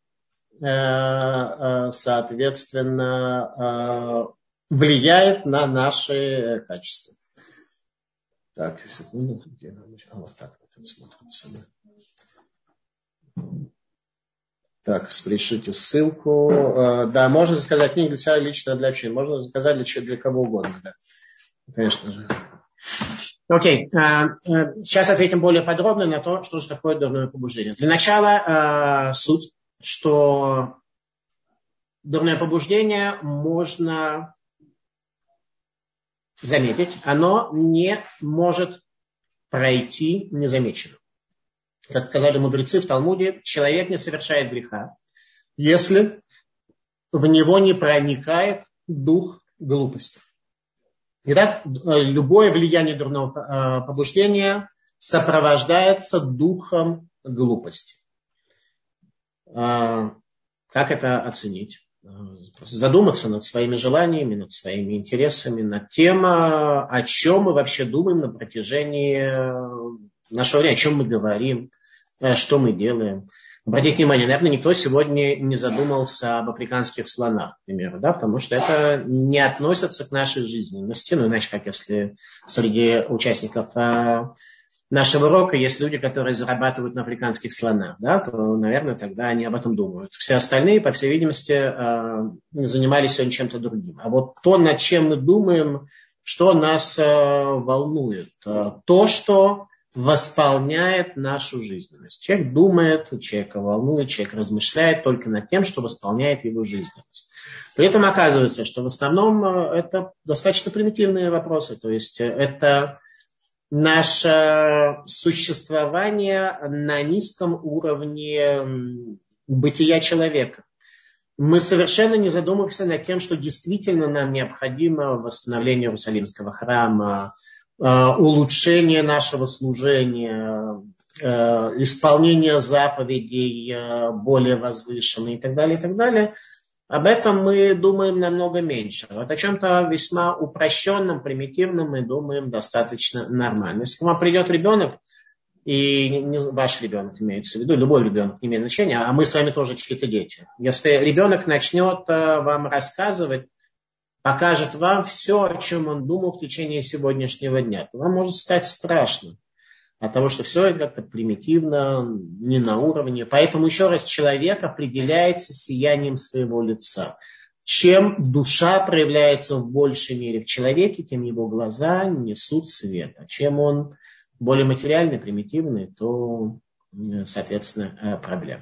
соответственно, влияет на наши качества. Так, секунду. Где нам? А, вот так вот это смотрится. Так, пришлите ссылку. Да, можно заказать книги для себя лично, для общения. Можно заказать для, для кого угодно. Да. Конечно же. Окей. Сейчас ответим более подробно на то, что же такое дурное побуждение. Для начала суть, что дурное побуждение можно заметить, оно не может пройти незамеченным. Как сказали мудрецы в Талмуде, человек не совершает греха, если в него не проникает дух глупости. Итак, любое влияние дурного побуждения сопровождается духом глупости. Как это оценить? Просто задуматься над своими желаниями, над своими интересами, над тем, о чем мы вообще думаем на протяжении нашего времени, о чем мы говорим, что мы делаем. Обратите внимание, наверное, никто сегодня не задумался об африканских слонах, к примеру, да, потому что это не относится к нашей жизненности. Ну, иначе, как если среди участников нашего урока есть люди, которые зарабатывают на африканских слонах, да, то, наверное, тогда они об этом думают. Все остальные, по всей видимости, занимались сегодня чем-то другим. А вот то, над чем мы думаем, что нас волнует, то, что восполняет нашу жизненность. Человек думает, человека волнует, человек размышляет только над тем, что восполняет его жизненность. При этом оказывается, что в основном это достаточно примитивные вопросы. То есть это наше существование на низком уровне бытия человека. Мы совершенно не задумываемся над тем, что действительно нам необходимо восстановление Иерусалимского храма, улучшение нашего служения, исполнение заповедей более возвышенные и так далее, и так далее. Об этом мы думаем намного меньше. Вот о чем-то весьма упрощенном, примитивном мы думаем достаточно нормально. Если к вам придет ребенок, и не ваш ребенок имеется в виду, любой ребенок не имеет значения, а мы с вами тоже чьи-то дети. Если ребенок начнет вам рассказывать, покажет вам все, о чем он думал в течение сегодняшнего дня, то вам может стать страшно от того, что все это как-то примитивно, не на уровне. Поэтому еще раз, человек определяется сиянием своего лица. Чем душа проявляется в большей мере в человеке, тем его глаза несут свет. А чем он более материальный, примитивный, то, соответственно, проблема.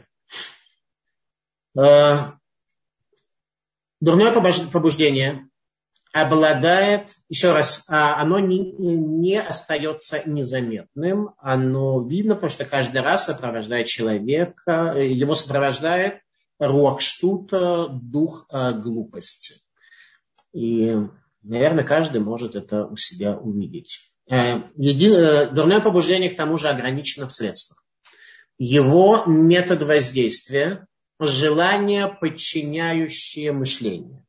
Дурное побуждение обладает, еще раз, оно не, не остается незаметным, оно видно, потому что каждый раз сопровождает человека, его сопровождает руах штута, дух глупости. И, наверное, каждый может это у себя увидеть. Еди... Дурное побуждение, к тому же, ограничено в средствах. Его метод воздействия – желание, подчиняющее мышление.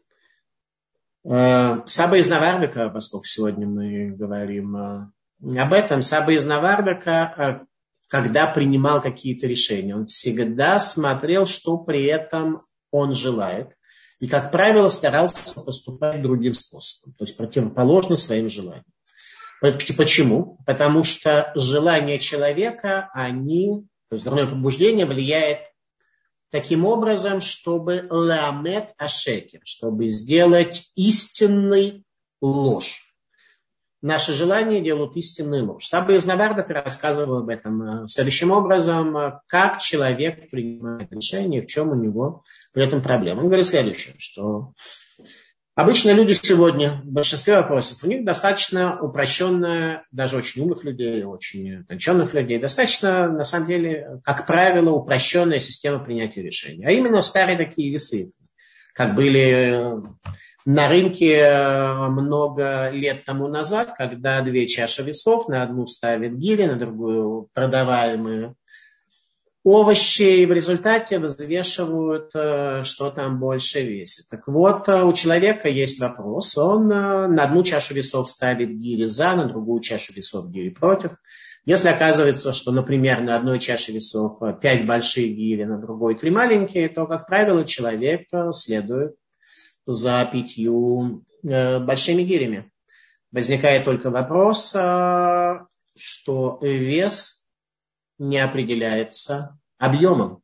Саба из Навардика, поскольку сегодня мы говорим об этом, Саба из Навардика, когда принимал какие-то решения, он всегда смотрел, что при этом он желает. И, как правило, старался поступать другим способом, то есть противоположно своим желаниям. Почему? Потому что желания человека, они, то есть дурное побуждение влияет таким образом, чтобы ламет ашекер, чтобы сделать истинный ложь. Наши желания делают истинную ложь. Саба из Навардика рассказывал об этом следующим образом, как человек принимает решение, в чем у него при этом проблема. Он говорит следующее, что обычно люди сегодня, в большинстве вопросов, у них достаточно упрощенная, даже очень умных людей, очень утонченных людей, достаточно, на самом деле, как правило, упрощенная система принятия решений. А именно старые такие весы, как были на рынке много лет тому назад, когда две чаши весов, на одну ставят гири, на другую продаваемые овощи, и в результате взвешивают, что там больше весит. Так вот, у человека есть вопрос, он на одну чашу весов ставит гири за, на другую чашу весов гири против. Если оказывается, что, например, на одной чаше весов пять большие гири, на другой три маленькие, то, как правило, человек следует за пятью большими гирями. Возникает только вопрос, что вес не определяется объемом.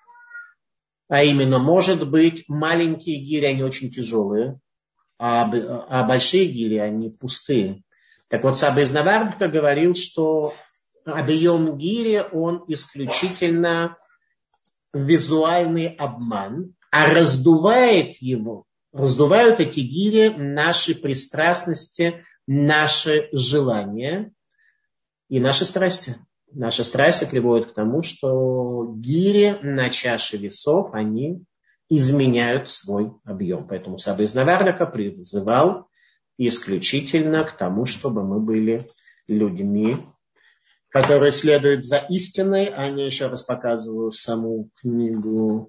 А именно, может быть, маленькие гири, они очень тяжелые, а, а большие гири, они пустые. Так вот, Саба из Навардика говорил, что объем гири, он исключительно визуальный обман, а раздувает его, раздувают эти гири наши пристрастности, наши желания и наши страсти. Наши страсти приводят к тому, что гири на чаше весов, они изменяют свой объем. Поэтому Саба из Навардика призывал исключительно к тому, чтобы мы были людьми, которые следуют за истиной. А я еще раз показываю саму книгу,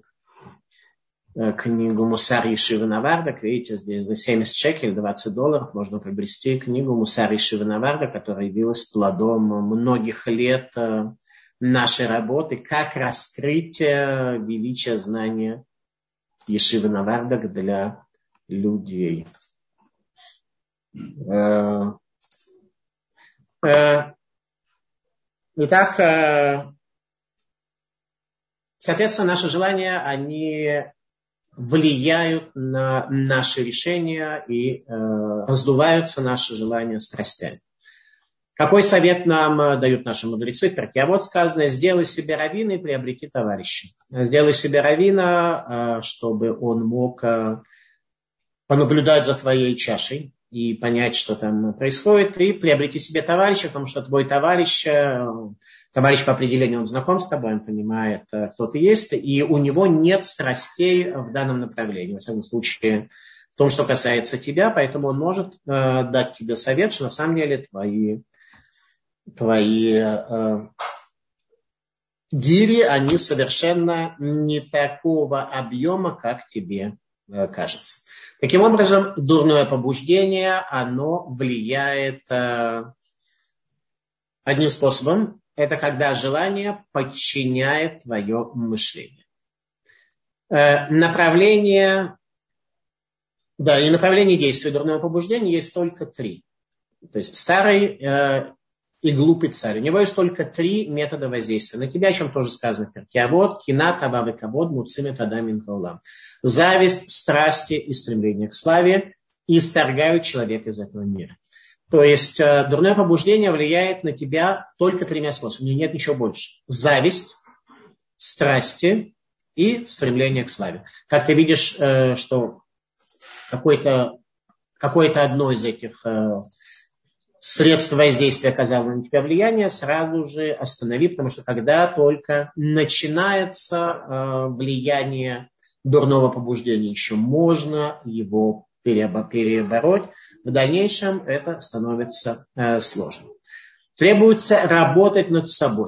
книгу Мусар Ешивы Навардак. Видите, здесь за семьдесят шекелей, двадцать долларов можно приобрести книгу Мусар Ешивы Навардак, которая явилась плодом многих лет нашей работы, как раскрыть величие знания Ешивы Навардак для людей. Итак, соответственно, наши желания, они влияют на наши решения и э, раздуваются наши желания страстями. Какой совет нам дают наши мудрецы? А вот сказано: сделай себе раввина и приобрети товарища. Сделай себе раввина, чтобы он мог понаблюдать за твоей чашей и понять, что там происходит, и приобрети себе товарища, потому что твой товарищ, товарищ по определению, он знаком с тобой, он понимает, кто ты есть, и у него нет страстей в данном направлении, во всяком случае, в том, что касается тебя, поэтому он может э, дать тебе совет, что на самом деле твои, твои э, гири, они совершенно не такого объема, как тебе э, кажется. Таким образом, дурное побуждение, оно влияет э, одним способом. Это когда желание подчиняет твое мышление. Э, направление, да, и направление действия дурного побуждения есть только три. То есть старый э, и глупый царь. У него есть только три метода воздействия на тебя, о чем тоже сказано. Киавод, кинат, авав и кавод, муцимет, адам ин хаулам. Зависть, страсти и стремление к славе исторгают человека из этого мира. То есть э, дурное побуждение влияет на тебя только тремя способами. Нет ничего больше. Зависть, страсти и стремление к славе. Как ты видишь, э, что какое-то, какое-то одно из этих э, средств воздействия оказало на тебя влияние, сразу же останови, потому что когда только начинается э, влияние дурного побуждения, еще можно его перебороть. В дальнейшем это становится э, сложным. Требуется работать над собой.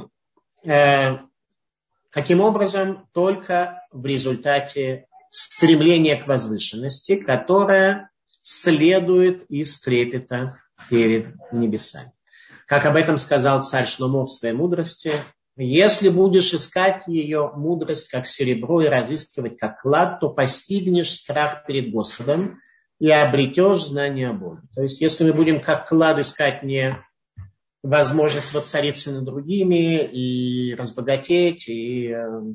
Э, каким образом? Только в результате стремления к возвышенности, которое следует из трепета перед небесами. Как об этом сказал царь Шломо в своей мудрости: если будешь искать ее мудрость как серебро и разыскивать как клад, то постигнешь страх перед Господом и обретешь знание о Боге. То есть, если мы будем как клад искать не возможность воцариться над другими и разбогатеть, и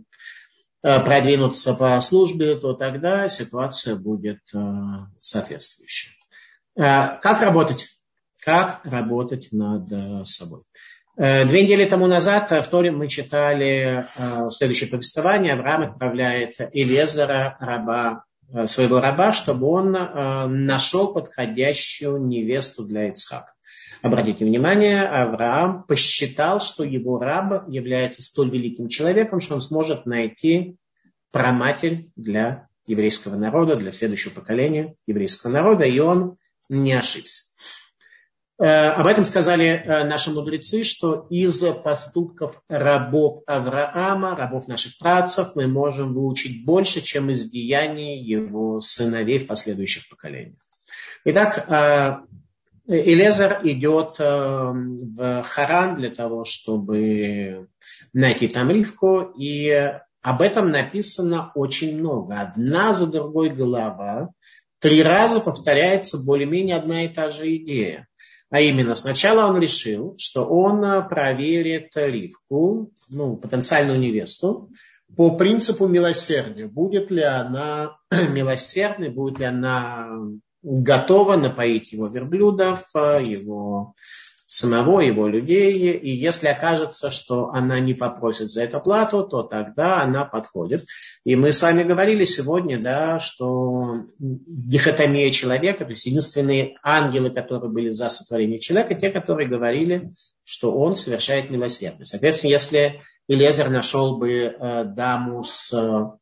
продвинуться по службе, то тогда ситуация будет соответствующая. Как работать? Как работать над собой? Две недели тому назад в Торе мы читали следующее повествование. Авраам отправляет Элиезера, раба, своего раба, чтобы он нашел подходящую невесту для Ицхака. Обратите внимание, Авраам посчитал, что его раб является столь великим человеком, что он сможет найти праматерь для еврейского народа, для следующего поколения еврейского народа, и он не ошибся. Об этом сказали наши мудрецы, что из поступков рабов Авраама, рабов наших праотцев, мы можем выучить больше, чем из деяний его сыновей в последующих поколениях. Итак, Элиезер идет в Харан для того, чтобы найти там Ривку, и об этом написано очень много. Одна за другой глава, три раза повторяется более-менее одна и та же идея. А именно, сначала он решил, что он проверит Ривку, ну, потенциальную невесту, по принципу милосердия. Будет ли она милосердной, будет ли она готова напоить его верблюдов, его самого, его людей. И если окажется, что она не попросит за это плату, то тогда она подходит. И мы с вами говорили сегодня, да, что дихотомия человека, то есть единственные ангелы, которые были за сотворение человека, те, которые говорили, что он совершает милосердие. Соответственно, если Элиезер нашел бы э, даму с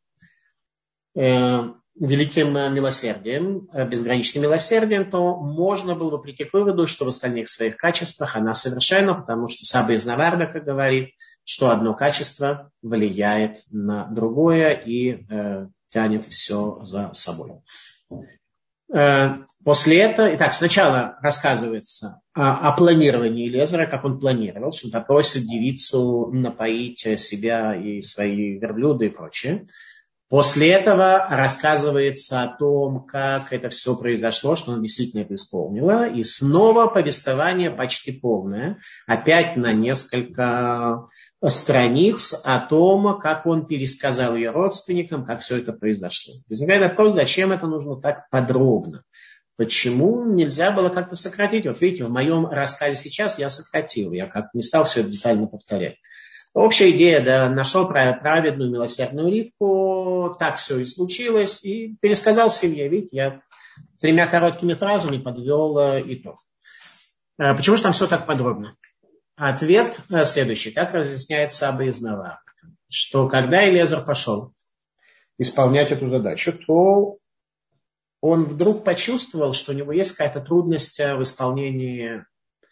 э, великим милосердием, безграничным милосердием, то можно было бы прийти к выводу, что в остальных своих качествах она совершенна, потому что Саба из Навардака говорит, что одно качество влияет на другое и э, тянет все за собой. Э, после этого, итак, сначала рассказывается о, о планировании Элиезера, как он планировал, что он попросит девицу напоить себя и свои верблюды и прочее. После этого рассказывается о том, как это все произошло, что он действительно это исполнила. И снова повествование почти полное, опять на несколько страниц о том, как он пересказал ее родственникам, как все это произошло. Возникает вопрос, зачем это нужно так подробно? почему нельзя было как-то сократить. Вот видите, в моем рассказе сейчас я сократил, я как-то не стал все это детально повторять. Общая идея, да, нашел праведную, милосердную Ривку, так все и случилось, и пересказал семье. Видите, я тремя короткими фразами подвел итог. Почему же там все так подробно? Ответ следующий. Так разъясняет Саба из Наварда, что когда Элиэзер пошел исполнять эту задачу, то он вдруг почувствовал, что у него есть какая-то трудность в исполнении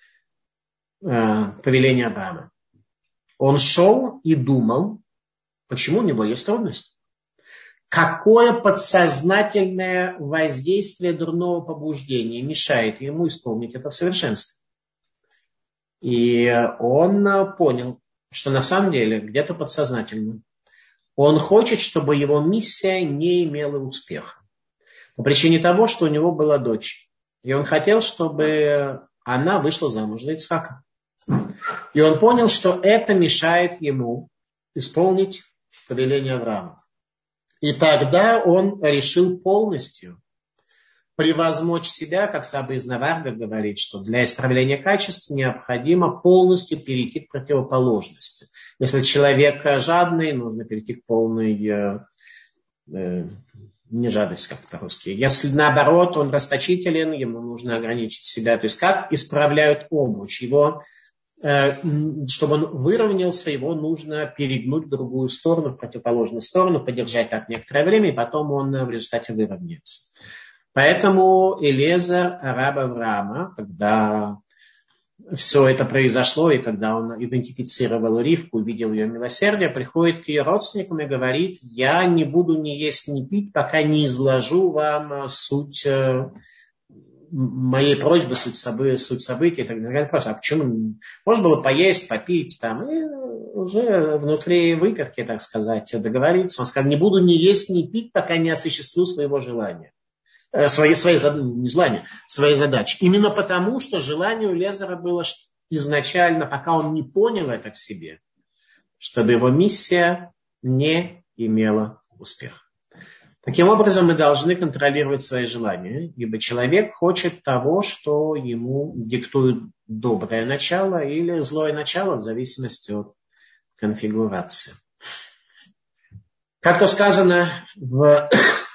повеления Авраама. Он шел и думал, почему у него есть трудность. Какое подсознательное воздействие дурного побуждения мешает ему исполнить это в совершенстве. И он понял, что на самом деле где-то подсознательно он хочет, чтобы его миссия не имела успеха. По причине того, что у него была дочь. И он хотел, чтобы она вышла замуж за Ицхака. И он понял, что это мешает ему исполнить повеление Авраама. И тогда он решил полностью превозмочь себя, как Саба из Наварда говорит, что для исправления качества необходимо полностью перейти к противоположности. Если человек жадный, нужно перейти к полной э, э, не жадность, как по-русски. Если наоборот он расточителен, ему нужно ограничить себя. То есть как исправляют обруч? Его чтобы он выровнялся, его нужно перегнуть в другую сторону, в противоположную сторону, подержать так некоторое время, и потом он в результате выровняется. Поэтому Элиэзер, раб Авраама, когда все это произошло, и когда он идентифицировал Ривку, увидел ее милосердие, приходит к ее родственникам и говорит: я не буду ни есть, ни пить, пока не изложу вам суть моей просьбы, суть, собы, суть событий. Так далее. Просто, а почему? Можно было поесть, попить, там, и уже внутри выпивки, так сказать, договориться. Он сказал: не буду ни есть, ни пить, пока не осуществлю своего желания. Свои, свои, не желания, свои задачи. Именно потому, что желание у Элиэзера было изначально, пока он не понял это в себе, чтобы его миссия не имела успеха. Таким образом, мы должны контролировать свои желания, ибо человек хочет того, что ему диктует доброе начало или злое начало, в зависимости от конфигурации. Как то сказано в,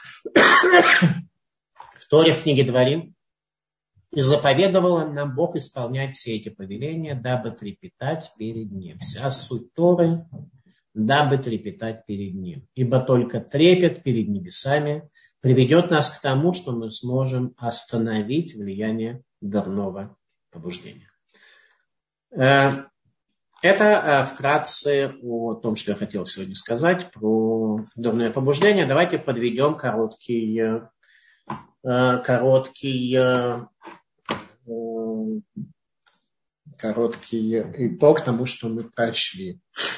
в Торе, в книге Дворим: и заповедовал нам Бог исполнять все эти повеления, дабы трепетать перед Ним. Вся суть Торы — дабы трепетать перед Ним. Ибо только трепет перед небесами приведет нас к тому, что мы сможем остановить влияние дурного побуждения. Это вкратце о том, что я хотел сегодня сказать про дурное побуждение. Давайте подведем короткий, короткий, короткий итог тому, что мы прочли.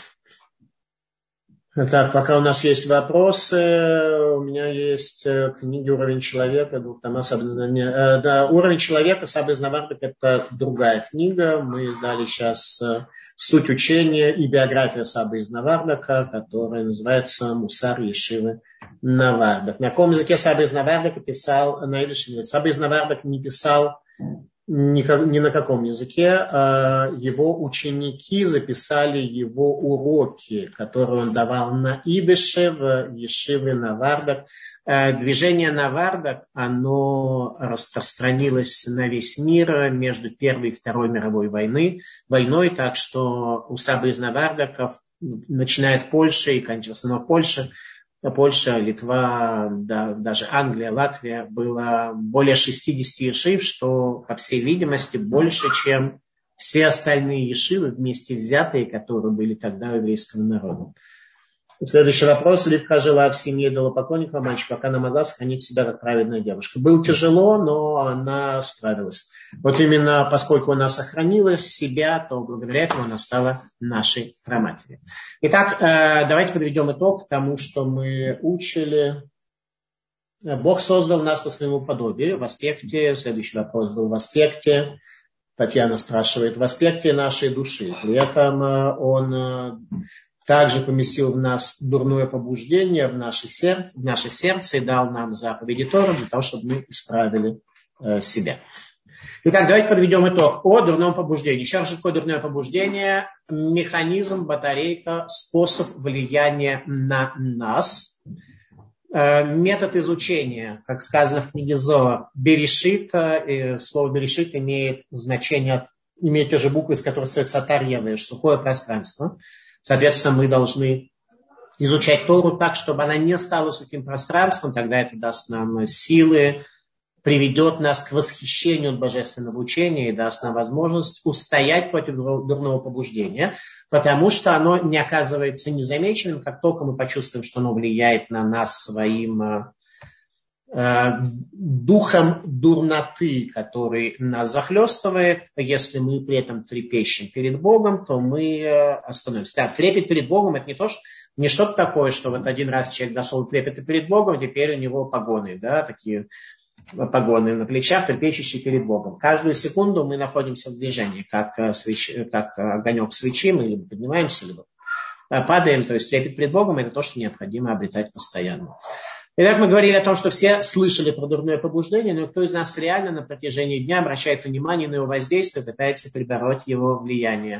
Так, пока у нас есть вопросы, у меня есть книги «Уровень человека». Да, «Уровень человека» Саба из Наварда — это другая книга. Мы издали сейчас «Суть учения» и биография Сабы из Навардака, которая называется «Мусар Ешивы Навардак». На каком языке Саба из Навардака писал на идыше? Саба из Навардак не писал ни, ни на каком языке. Его ученики записали его уроки, которые он давал на идыше в Ешиве Навардак. Движение Навардак, оно распространилось на весь мир между Первой и Второй мировой войны, войной, так что у Сабы из Навардака, начиная с Польши и кончился в Польше, Польша, Литва, да, даже Англия, Латвия, было более шестьдесят ешив, что, по всей видимости, больше, чем все остальные ешивы вместе взятые, которые были тогда у еврейского народа. Следующий вопрос. Ривка жила в семье идолопоклонника, мальчик, пока она могла сохранить себя как праведная девушка. Было тяжело, но она справилась. Вот именно поскольку она сохранила себя, то благодаря этому она стала нашей праматерью. Итак, давайте подведем итог тому, что мы учили. Бог создал нас по своему подобию. В аспекте, следующий вопрос был в аспекте, Татьяна спрашивает, в аспекте нашей души. При этом он также поместил в нас дурное побуждение в наше сердце, в наше сердце и дал нам заповеди Торы для того, чтобы мы исправили э, себя. Итак, давайте подведем итог о дурном побуждении. Еще раз, что такое дурное побуждение? Механизм, батарейка, способ влияния на нас. Метод изучения, как сказано в книге Зоар, Берешит. Слово Берешит имеет значение, имеет те же буквы, из которых состоится Атар Евеш, сухое пространство. Соответственно, мы должны изучать Тору так, чтобы она не стала сухим пространством, тогда это даст нам силы, приведет нас к восхищению от божественного учения и даст нам возможность устоять против дурного побуждения, потому что оно не оказывается незамеченным, как только мы почувствуем, что оно влияет на нас своим э, духом дурноты, который нас захлестывает. Если мы при этом трепещем перед Богом, то мы остановимся. Да, трепет перед Богом – это не то, что не что-то такое, что вот один раз человек дошел до трепета перед Богом, теперь у него погоны, да, такие погоны на плечах, трепещущие перед Богом. Каждую секунду мы находимся в движении, как, свеч... как огонек свечи, мы либо поднимаемся, либо падаем. То есть трепет перед Богом – это то, что необходимо обретать постоянно. Итак, мы говорили о том, что все слышали про дурное побуждение, но кто из нас реально на протяжении дня обращает внимание на его воздействие, пытается перебороть его влияние.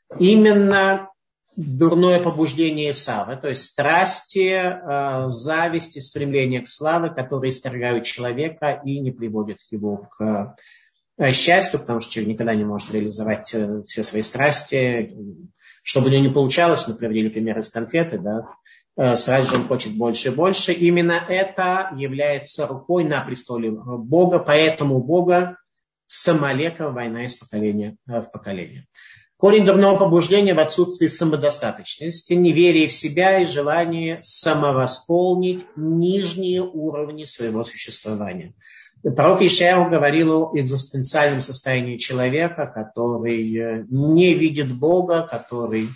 Именно дурное побуждение Исава, то есть страсти, э, зависти, стремление к славе, которые исторгают человека и не приводят его к э, счастью, потому что человек никогда не может реализовать э, все свои страсти. Чтобы у него не получалось, мы приводили пример из конфеты, да, э, сразу же он хочет больше и больше. Именно это является рукой на престоле Бога, поэтому Бога с Амалеком война из поколения э, в поколение. Корень дурного побуждения в отсутствии самодостаточности, неверие в себя и желание самовосполнить нижние уровни своего существования. Пророк Ишаяху говорил о экзистенциальном состоянии человека, который не видит Бога, который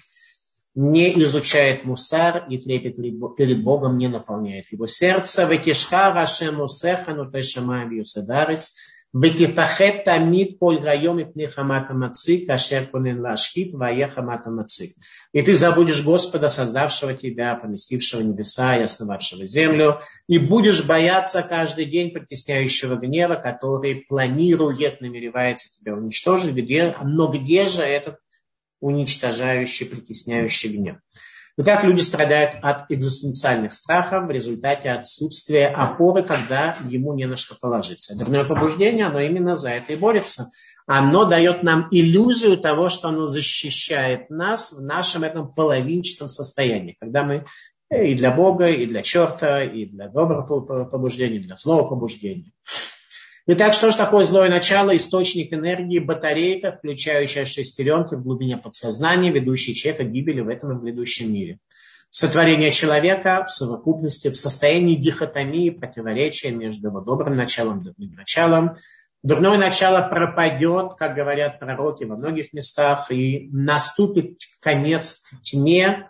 не изучает мусар и трепет перед Богом не наполняет его сердце. «Векишха рашем усеха нутэй шамаим юседарец». «Векифахет тамид коль райом и пни хамата мацик, ашер конен лашхит, вае хамата мацик». И ты забудешь Господа, создавшего тебя, поместившего небеса и основавшего землю, и будешь бояться каждый день притесняющего гнева, который планирует, намеревается тебя уничтожить. Где, но где же этот уничтожающий, притесняющий гнев? Итак, люди страдают от экзистенциальных страхов в результате отсутствия опоры, когда ему не на что положиться. Дурное побуждение, оно именно за это и борется. Оно дает нам иллюзию того, что оно защищает нас в нашем этом половинчатом состоянии, когда мы и для Бога, и для черта, и для доброго побуждения, и для злого побуждения. Итак, что же такое злое начало? Источник энергии, батарейка, включающая шестеренки в глубине подсознания, ведущий человека к гибели в этом и в грядущем мире. Сотворение человека в совокупности, в состоянии дихотомии, противоречия между его добрым началом и дурным началом. Дурное начало пропадет, как говорят пророки во многих местах, и наступит конец тьме,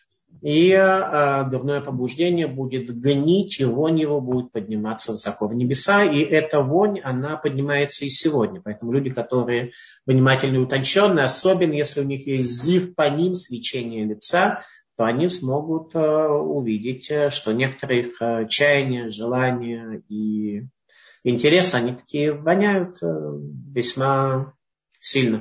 и э, дурное побуждение будет гнить, и вонь его будет подниматься высоко в небеса. И эта вонь, она поднимается и сегодня. Поэтому люди, которые внимательны и утонченные, особенно если у них есть зив по ним, свечение лица, то они смогут э, увидеть, что некоторые их э, чаяния, желания и интересы, они такие воняют э, весьма сильно.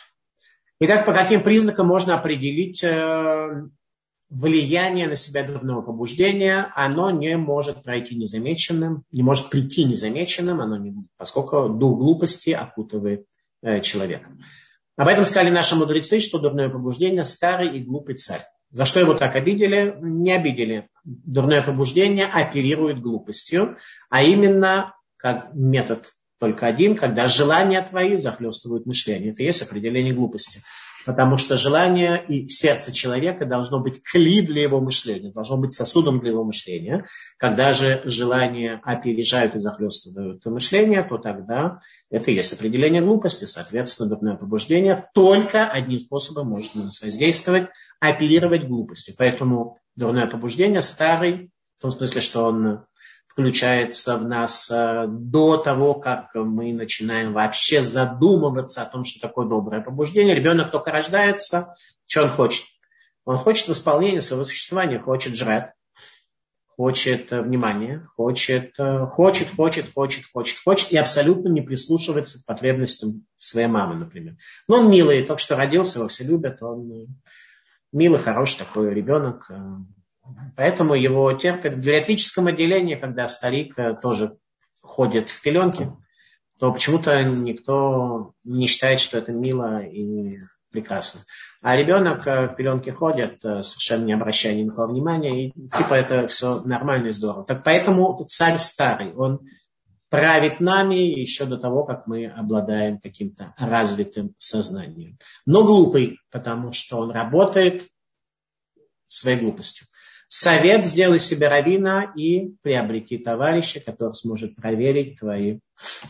Итак, по каким признакам можно определить э, влияние на себя дурного побуждения? Оно не может пройти незамеченным, не может прийти незамеченным, оно не, поскольку дух глупости окутывает э, человека. Об этом сказали наши мудрецы, что дурное побуждение – старый и глупый царь. За что его так обидели? Не обидели. Дурное побуждение оперирует глупостью, а именно как метод только один, когда желания твои захлестывают мышление. Это и есть определение глупости. Потому что желание и сердце человека должно быть кли для его мышления, должно быть сосудом для его мышления. Когда же желания опережают и захлестывают мышление, то тогда это и есть определение глупости. Соответственно, дурное побуждение только одним способом может на нас воздействовать, оперировать глупостью. Поэтому дурное побуждение старый, в том смысле, что он включается в нас до того, как мы начинаем вообще задумываться о том, что такое доброе побуждение. Ребенок только рождается, что он хочет? Он хочет восполнения своего существования, хочет жрать. хочет внимания, хочет, хочет, хочет, хочет, хочет, хочет, и абсолютно не прислушивается к потребностям своей мамы, например. Но он милый, только что родился, его все любят, он милый, хороший такой ребенок. Поэтому его терпят. В гериатрическом отделении, когда старик тоже ходит в пеленке, то почему-то никто не считает, что это мило и прекрасно. А ребенок в пеленке ходит, совершенно не обращая никакого внимания, и типа это все нормально и здорово. Так поэтому царь старый, он правит нами еще до того, как мы обладаем каким-то развитым сознанием. Но глупый, потому что он работает своей глупостью. Совет: сделай себе раввина и приобрети товарища, который сможет проверить твои.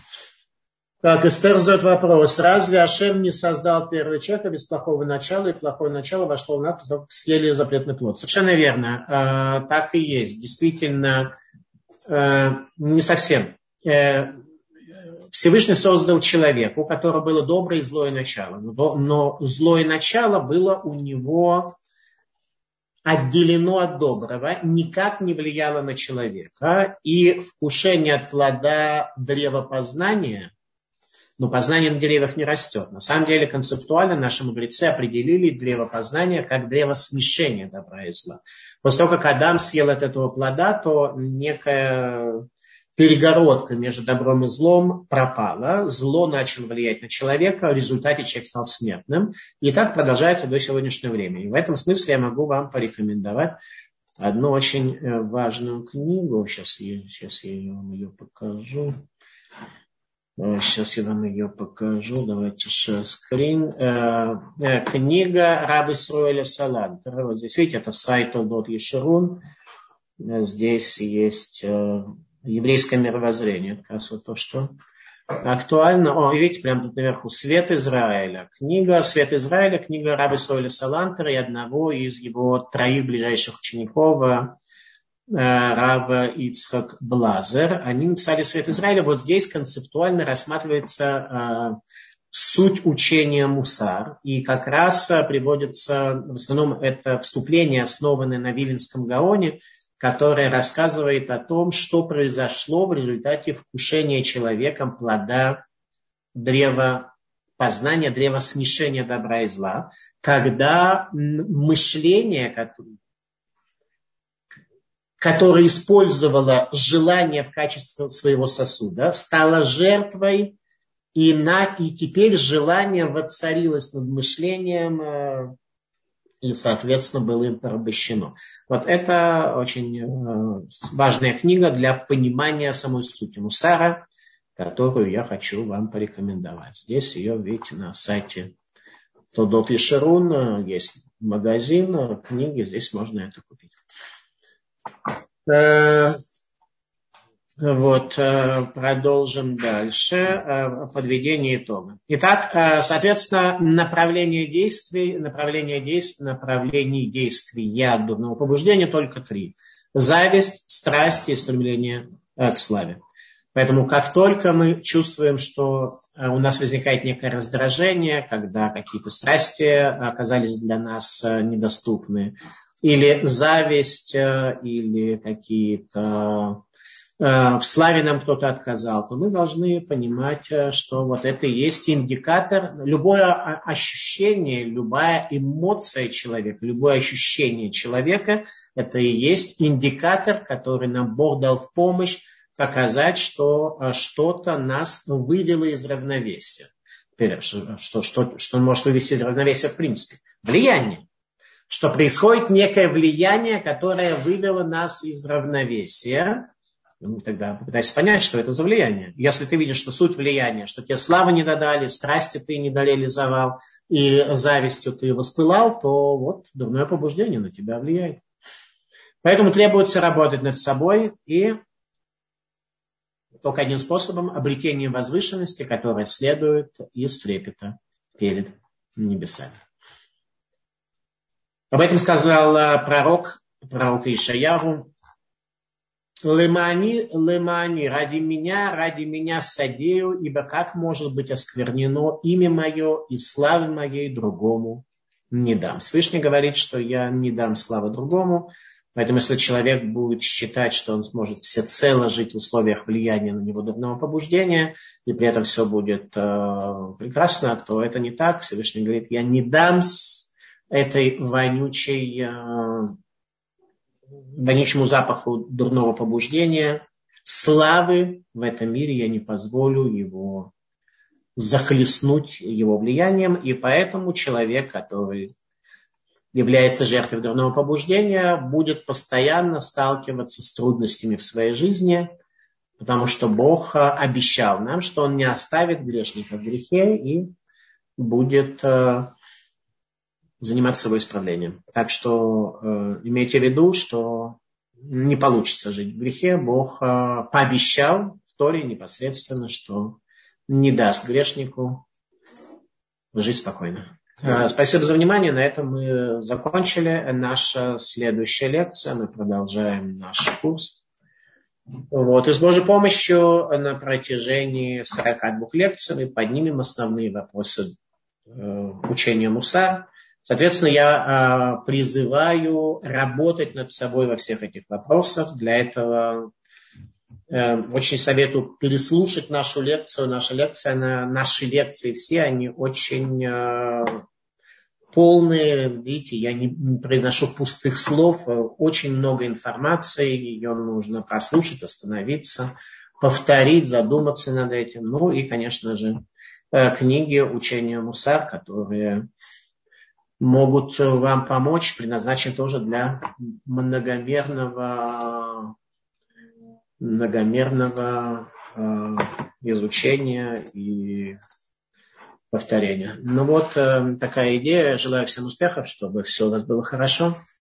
Так, Эстер задает вопрос. Разве Ашем не создал первого человека без плохого начала, и плохое начало вошло в нас, потому что съели запретный плод? Совершенно верно. А, так и есть. Действительно, а, не совсем. А, Всевышний создал человека, у которого было доброе и злое начало. Но, но злое начало было у него отделено от доброго, никак не влияло на человека. И вкушение от плода древа познания, но познание на деревьях не растет. На самом деле, концептуально наши мудрецы определили древо познания как древо смешения добра и зла. После того, как Адам съел от этого плода, то некая перегородка между добром и злом пропала. Зло начало влиять на человека, в результате человек стал смертным. И так продолжается до сегодняшнего времени. И в этом смысле я могу вам порекомендовать одну очень важную книгу. Сейчас я, сейчас я вам ее покажу. Сейчас я вам ее покажу. Давайте share screen. Книга Рав Исроэля Салантера. Вот здесь, видите, это сайт Толдот Ешурун. Здесь есть еврейское мировоззрение. Как раз вот то, что актуально. О, видите, прямо тут наверху Свет Израиля. Книга Свет Израиля, книга Рав Исроэля Салантера и одного из его троих ближайших учеников, Рава Ицхак Блазер. Они написали Свет Израиля. Вот здесь концептуально рассматривается э, суть учения Мусар. И как раз приводится, в основном это вступление, основанное на Виленском Гаоне, которое рассказывает о том, что произошло в результате вкушения человеком плода древа познания, древа смешения добра и зла, когда мышление, которое которая использовала желание в качестве своего сосуда, стала жертвой, и, на, и теперь желание воцарилось над мышлением, и, соответственно, было им порабощено. Вот это очень важная книга для понимания самой сути Мусара, которую я хочу вам порекомендовать. Здесь ее видите на сайте Толдот Ешурун, есть магазин, книги, здесь можно это купить. Вот, продолжим дальше. Подведение итога. Итак, соответственно, направление действий, направление действий, направлений действий я дурного побуждения только три. Зависть, страсть и стремление к славе. Поэтому как только мы чувствуем, что у нас возникает некое раздражение, когда какие-то страсти оказались для нас недоступны, или зависть, или какие-то в славе нам кто-то отказал, то мы должны понимать, что вот это и есть индикатор. Любое ощущение, любая эмоция человека, любое ощущение человека, это и есть индикатор, который нам Бог дал в помощь показать, что что-то нас вывело из равновесия. Что, что, что, что может вывести из равновесия в принципе? Влияние. Что происходит некое влияние, которое вывело нас из равновесия. Ну, тогда попытайся понять, что это за влияние. Если ты видишь, что суть влияния, что тебе славы не додали, страсти ты не долеализовал, и завистью ты воспылал, то вот дурное побуждение на тебя влияет. Поэтому требуется работать над собой, и только одним способом — обретение возвышенности, которая следует из трепета перед небесами. Об этом сказал пророк, пророк Ишаяху. Лемани, лемани, ради меня, ради меня содею, ибо как может быть осквернено имя мое и славы моей другому не дам. Всевышний говорит, что я не дам славы другому, Поэтому если человек будет считать, что он сможет всецело жить в условиях влияния на него дурного побуждения, и при этом все будет э, прекрасно, то это не так. Всевышний говорит, я не дам с этой вонючей, э, вонючему запаху дурного побуждения славы в этом мире, я не позволю его захлестнуть его влиянием, и поэтому человек, который является жертвой дурного побуждения, будет постоянно сталкиваться с трудностями в своей жизни, потому что Бог обещал нам, что Он не оставит грешника в грехе и будет э, заниматься его исправлением. Так что э, имейте в виду, что не получится жить в грехе. Бог э, пообещал в Торе непосредственно, что не даст грешнику жить спокойно. Спасибо за внимание. На этом мы закончили. Наша следующая лекция. Мы продолжаем наш курс. Вот. И с Божьей помощью на протяжении сорока двух лекций мы поднимем основные вопросы учения Мусар. Соответственно, я призываю работать над собой во всех этих вопросах. Для этого очень советую переслушать нашу лекцию. Наша лекция, наши лекции все, они очень полные. Видите, я не произношу пустых слов. Очень много информации. Ее нужно прослушать, остановиться, повторить, задуматься над этим. Ну и, конечно же, книги учения Мусар, которые могут вам помочь, предназначены тоже для многомерного многомерного э, изучения и повторения. Ну вот э, такая идея. Желаю всем успехов, чтобы все у вас было хорошо.